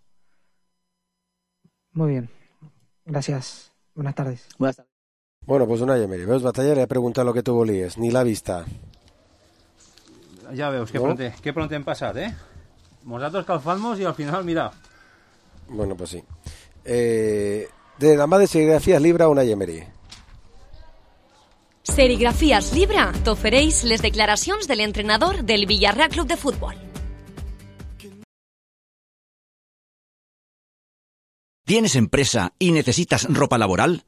Muy bien, gracias. Buenas tardes. Buenas tardes. Bueno, pues una Emery, veus batalla, le he preguntat lo que tu volies, ni l'ha vista. Ja veus, que, no? pronte, que pronte hem passat, eh? Nosaltres calfant-nos i al final, mira. Bueno, pues sí. Eh, de demà de serigrafías Libra, una Emery. Serigrafías Libra t'ofereix les declaracions de l'entrenador del Villarreal Club de Fútbol. ¿Tienes empresa y necesitas ropa laboral?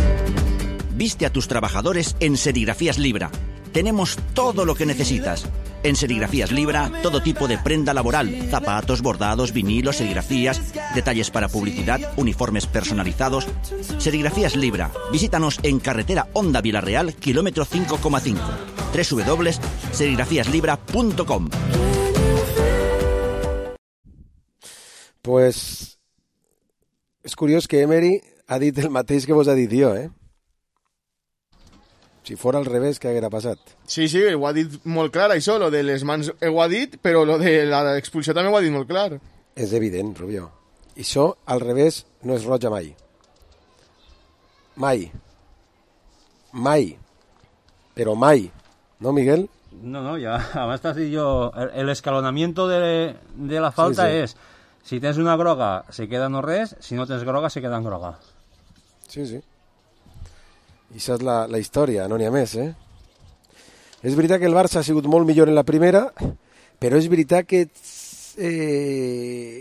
Viste a tus trabajadores en Serigrafías Libra. Tenemos todo lo que necesitas. En Serigrafías Libra, todo tipo de prenda laboral, zapatos, bordados, vinilos, serigrafías, detalles para publicidad, uniformes personalizados. Serigrafías Libra. Visítanos en carretera Honda Vilarreal, kilómetro cinco coma cinco. doble u doble u doble u punto serigrafías libra punto com. Pues és curiós que Emery ha dit el mateix que vos ha dit jo, eh? Si fora al revés, què haguera passat? Sí, sí, ho ha dit molt clar, això, lo de les mans ho ha dit, però lo de l'expulsió també ho ha dit molt clar. És evident, Rubió. I això, al revés, no és roja mai. Mai. Mai. Però mai. ¿No, Miguel? No, no, ya, además te has dicho, el, el escalonamiento de, de la falta sí, sí. es, si tens una groga, se queda no res, si no tens groga, se queda en groga. Sí, sí. I això és la, la història, no n'hi ha més, eh? És veritat que el Barça ha sigut molt millor en la primera, però és veritat que eh,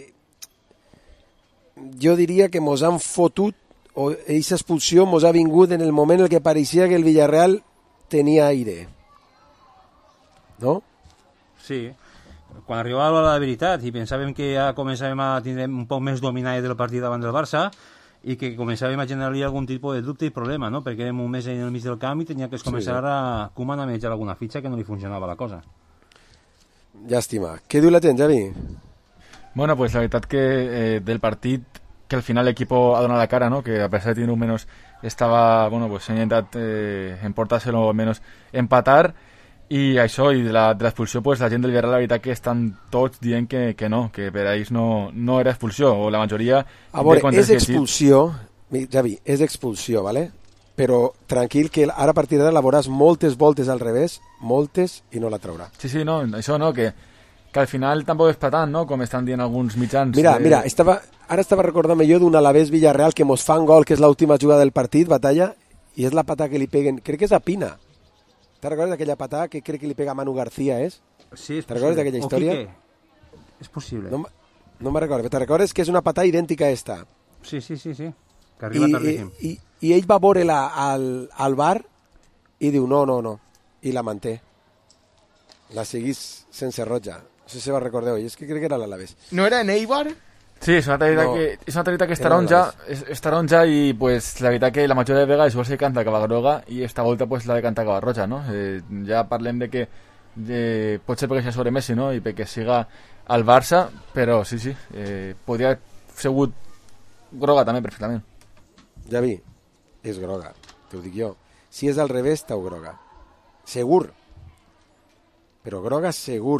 jo diria que mos han fotut, o aquesta expulsió mos ha vingut en el moment en què pareixia que el Villarreal tenia aire. No? Sí. Quan arribava la veritat i pensàvem que ja començàvem a tindre un poc més dominat del partit davant del Barça, i que començàvem a generar-li algun tipus de dubte i problema, no? Perquè érem un mes en el mig del camp i tenia que començar sí, sí. a Koeman a menjar alguna fitxa que no li funcionava la cosa. Llàstima. Què diu la gent, Javi? Bueno, pues la veritat que eh, del partit que al final l'equip ha donat la cara, ¿no? Que a pesar de tenir un menos estava, bueno, pues han intentat eh, emportar-se-lo o almenys empatar. I això, i de l'expulsió, pues, la gent del Villarreal, la veritat que estan tots dient que, que no, que per a ells no, no era expulsió, o la majoria... A veure, és expulsió, Javi, és expulsió, ¿vale? Però tranquil, que ara a partir d'ara la veuràs moltes voltes al revés, moltes, i no la traurà. Sí, sí, no, això no, que, que al final tampoc és patant, no?, com estan dient alguns mitjans. Mira, de... mira, estava, ara estava recordant-me jo d'un Alavés Villarreal que mos fan gol, que és l'última jugada del partit, batalla, i és la patada que li peguen, crec que és a Pina. ¿Te recuerdas d'aquella patada que cree que li pega a Manu García, és? Sí, és ¿Te recuerdas d'aquella història? És possible. No, no me recordo. ¿Te recordes que és una patada idèntica a esta? Sí, sí, sí, sí. Que arriba I, tardíssim. I, i, I ell va veure-la al, al bar i diu no, no, no. I la manté. La seguís sense roja. No sé si va recordeu. I és que crec que era l'Alavés. ¿No era en Eibar? Sí, és una taronja no, que, és una taronja que és taronja, és, és taronja i pues, la veritat que la majoria de vegades igual se canta que va groga i esta volta pues, la de canta que va roja, no? Eh, ja parlem de que eh, pot ser perquè sigui sobre Messi, no? I perquè siga al Barça, però sí, sí, eh, podria haver sigut groga també perfectament. Javi, és groga, t'ho dic jo. Si és al revés, t'ho groga. Segur. Però groga segur.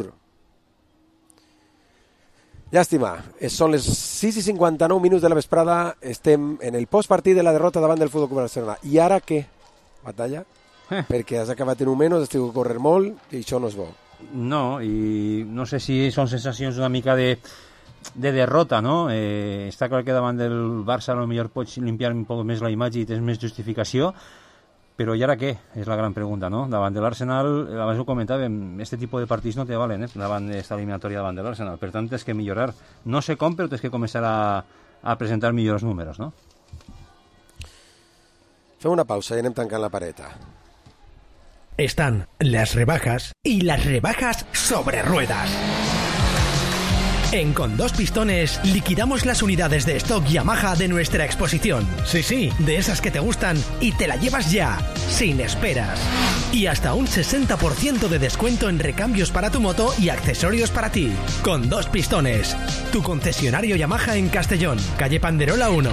Llàstima, són les sis i cinquanta-nou minuts de la vesprada, estem en el postpartit de la derrota davant del Futbol Club Barcelona. I ara què? Batalla? Eh. Perquè has acabat en un menys, has tingut que córrer molt i això no és bo. No, i no sé si són sensacions una mica de, de derrota, no? Eh, està clar que davant del Barça potser pots limpiar un poc més la imatge i tens més justificació, però i ara què? És la gran pregunta, no? Davant de l'Arsenal, abans ho comentàvem, este tipus de partits no te valen, eh? Davant d'esta eliminatòria davant de l'Arsenal. Per tant, tens que millorar. No sé com, però tens que començar a, a presentar millors números, no? Fem una pausa i anem tancant la pareta. Están las rebajas y las rebajas sobre ruedas. En Con Dos Pistones liquidamos las unidades de stock Yamaha de nuestra exposición. Sí, sí, de esas que te gustan y te la llevas ya, sin esperas. Y hasta un sesenta por ciento de descuento en recambios para tu moto y accesorios para ti. Con Dos Pistones, tu concesionario Yamaha en Castellón, calle Panderola uno.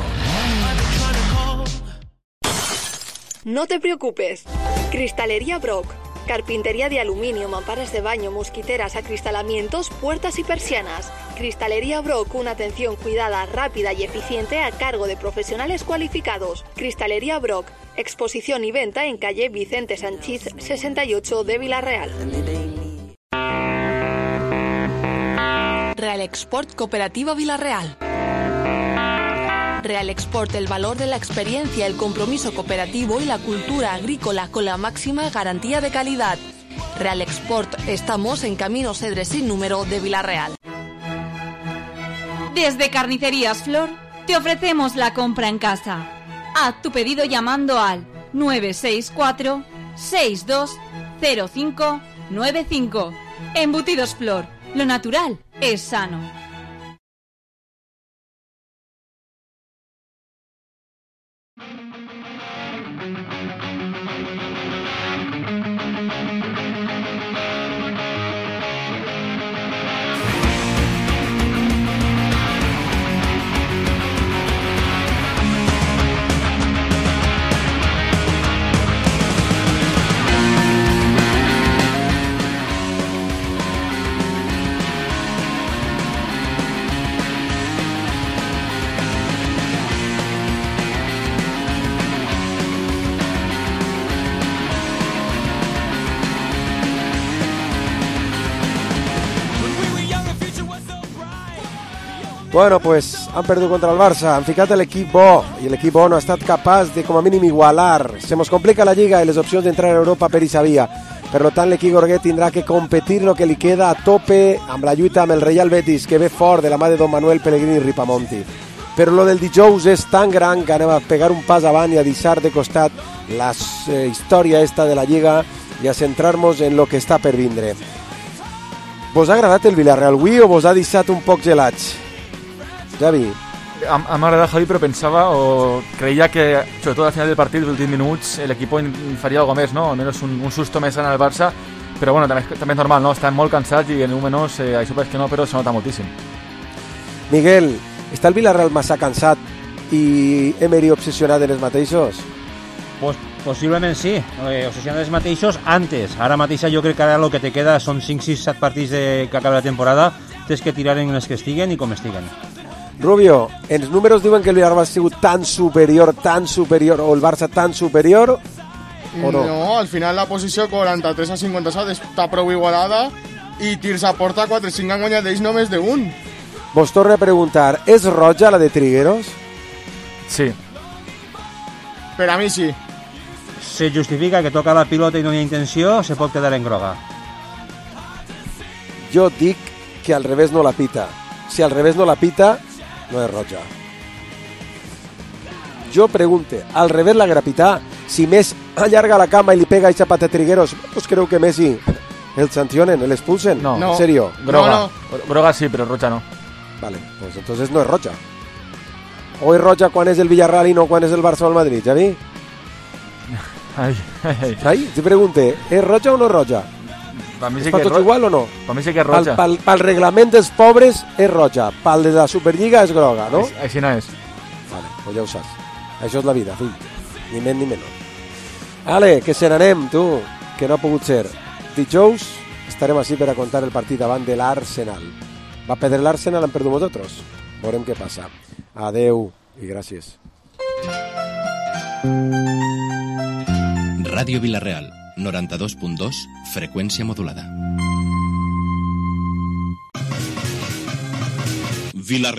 No te preocupes. Cristalería Brock. Carpintería de aluminio, mamparas de baño, mosquiteras, acristalamientos, puertas y persianas. Cristalería Brock, una atención cuidada, rápida y eficiente a cargo de profesionales cualificados. Cristalería Brock, exposición y venta en calle Vicente Sanchís sesenta y ocho de Vilarreal. Real Export Cooperativa Vilarreal. Real Export, el valor de la experiencia, el compromiso cooperativo y la cultura agrícola con la máxima garantía de calidad. Real Export, estamos en Camino Cedres sin número de Vilarreal. Desde Carnicerías Flor te ofrecemos la compra en casa. Haz tu pedido llamando al nueve seis cuatro, seis dos cero cinco nueve cinco Embutidos Flor, lo natural es sano. Bueno, pues han perdut contra el Barça, han ficat l'equip bo, i l'equip bo no ha estat capaç de, com a mínim, igualar. Se mos complica la Lliga i les opcions d'entrar a Europa per eixa via. Per tant, l'equip gorguet tindrà que competir el que li queda a tope amb la lluita amb el Real Betis, que ve fort de la mà de Don Manuel Pellegrini Ripamonti. Però lo del dijous és tan gran que anem a pegar un pas avant i a deixar de costat la eh, història esta de la Lliga i a centrar-nos en lo que està per vindre. Vos ha agradat el Villarreal avui o vos ha deixat un poc gelats? Javi. M'ha agradat, Javi, però pensava o creia que, sobretot al final del partit, els últims minuts, l'equip faria alguna més, no? Almenys un, un susto més en el Barça, però bueno, també, també és normal, no? Estan molt cansats i en un menys, eh, això pareix que no, però se nota moltíssim. Miguel, està el Villarreal massa cansat i Emery obsessionat en els mateixos? Pues possiblement sí, eh, obsessionat en els mateixos antes. Ara mateix jo crec que ara el que te queda són cinc sis set partits de, que acaba la temporada, tens que tirar en els que estiguen i com estiguen. Rubio, els números diuen que el Villarreal ha sigut tan superior, tan superior, o el Barça tan superior, o no? No, al final la posició quaranta-tres a cinquanta-set està prou igualada i tirs a porta quatre cinc han guanyat ells només d'un. Vos torno a preguntar, és roja la de Trigueros? Sí. Per a mi sí. Se justifica que toca la pilota i no hi ha intenció, se pot quedar en groga. Jo dic que al revés no la pita. Si al revés no la pita, no és roja. Jo pregunte, al revés la grapità, si Messi allarga la cama i li pega a Chapat a Trigueros, pues creu que Messi el sancionen, el expulsen? No. ¿En serio? Groga. No, no. Groga sí, pero roja no. Vale, pues entonces no es roja. O és roja quan és el Villarreal i no quan és el Barça o el Madrid, Javi? Ai, ai, ai. Ai, te pregunte, és roja o no és roja? Per mi és sí per que tots ro... igual o no? Per mi sí que és roja. Pel, pel, pel reglament dels pobres és roja, pel de la Superliga és groga, no? Així no és. Vale, pues ja ho saps. Això és la vida, fill. Ni més ni menys. Ale, que se n'anem, tu, que no ha pogut ser. Dijous estarem així per a contar el partit davant de l'Arsenal. Va perdre l'Arsenal, han perdut nosaltres. Veurem què passa. Adeu i gràcies. Ràdio Vilareal, noranta-dos punt dos, freqüència modulada. Vilareal.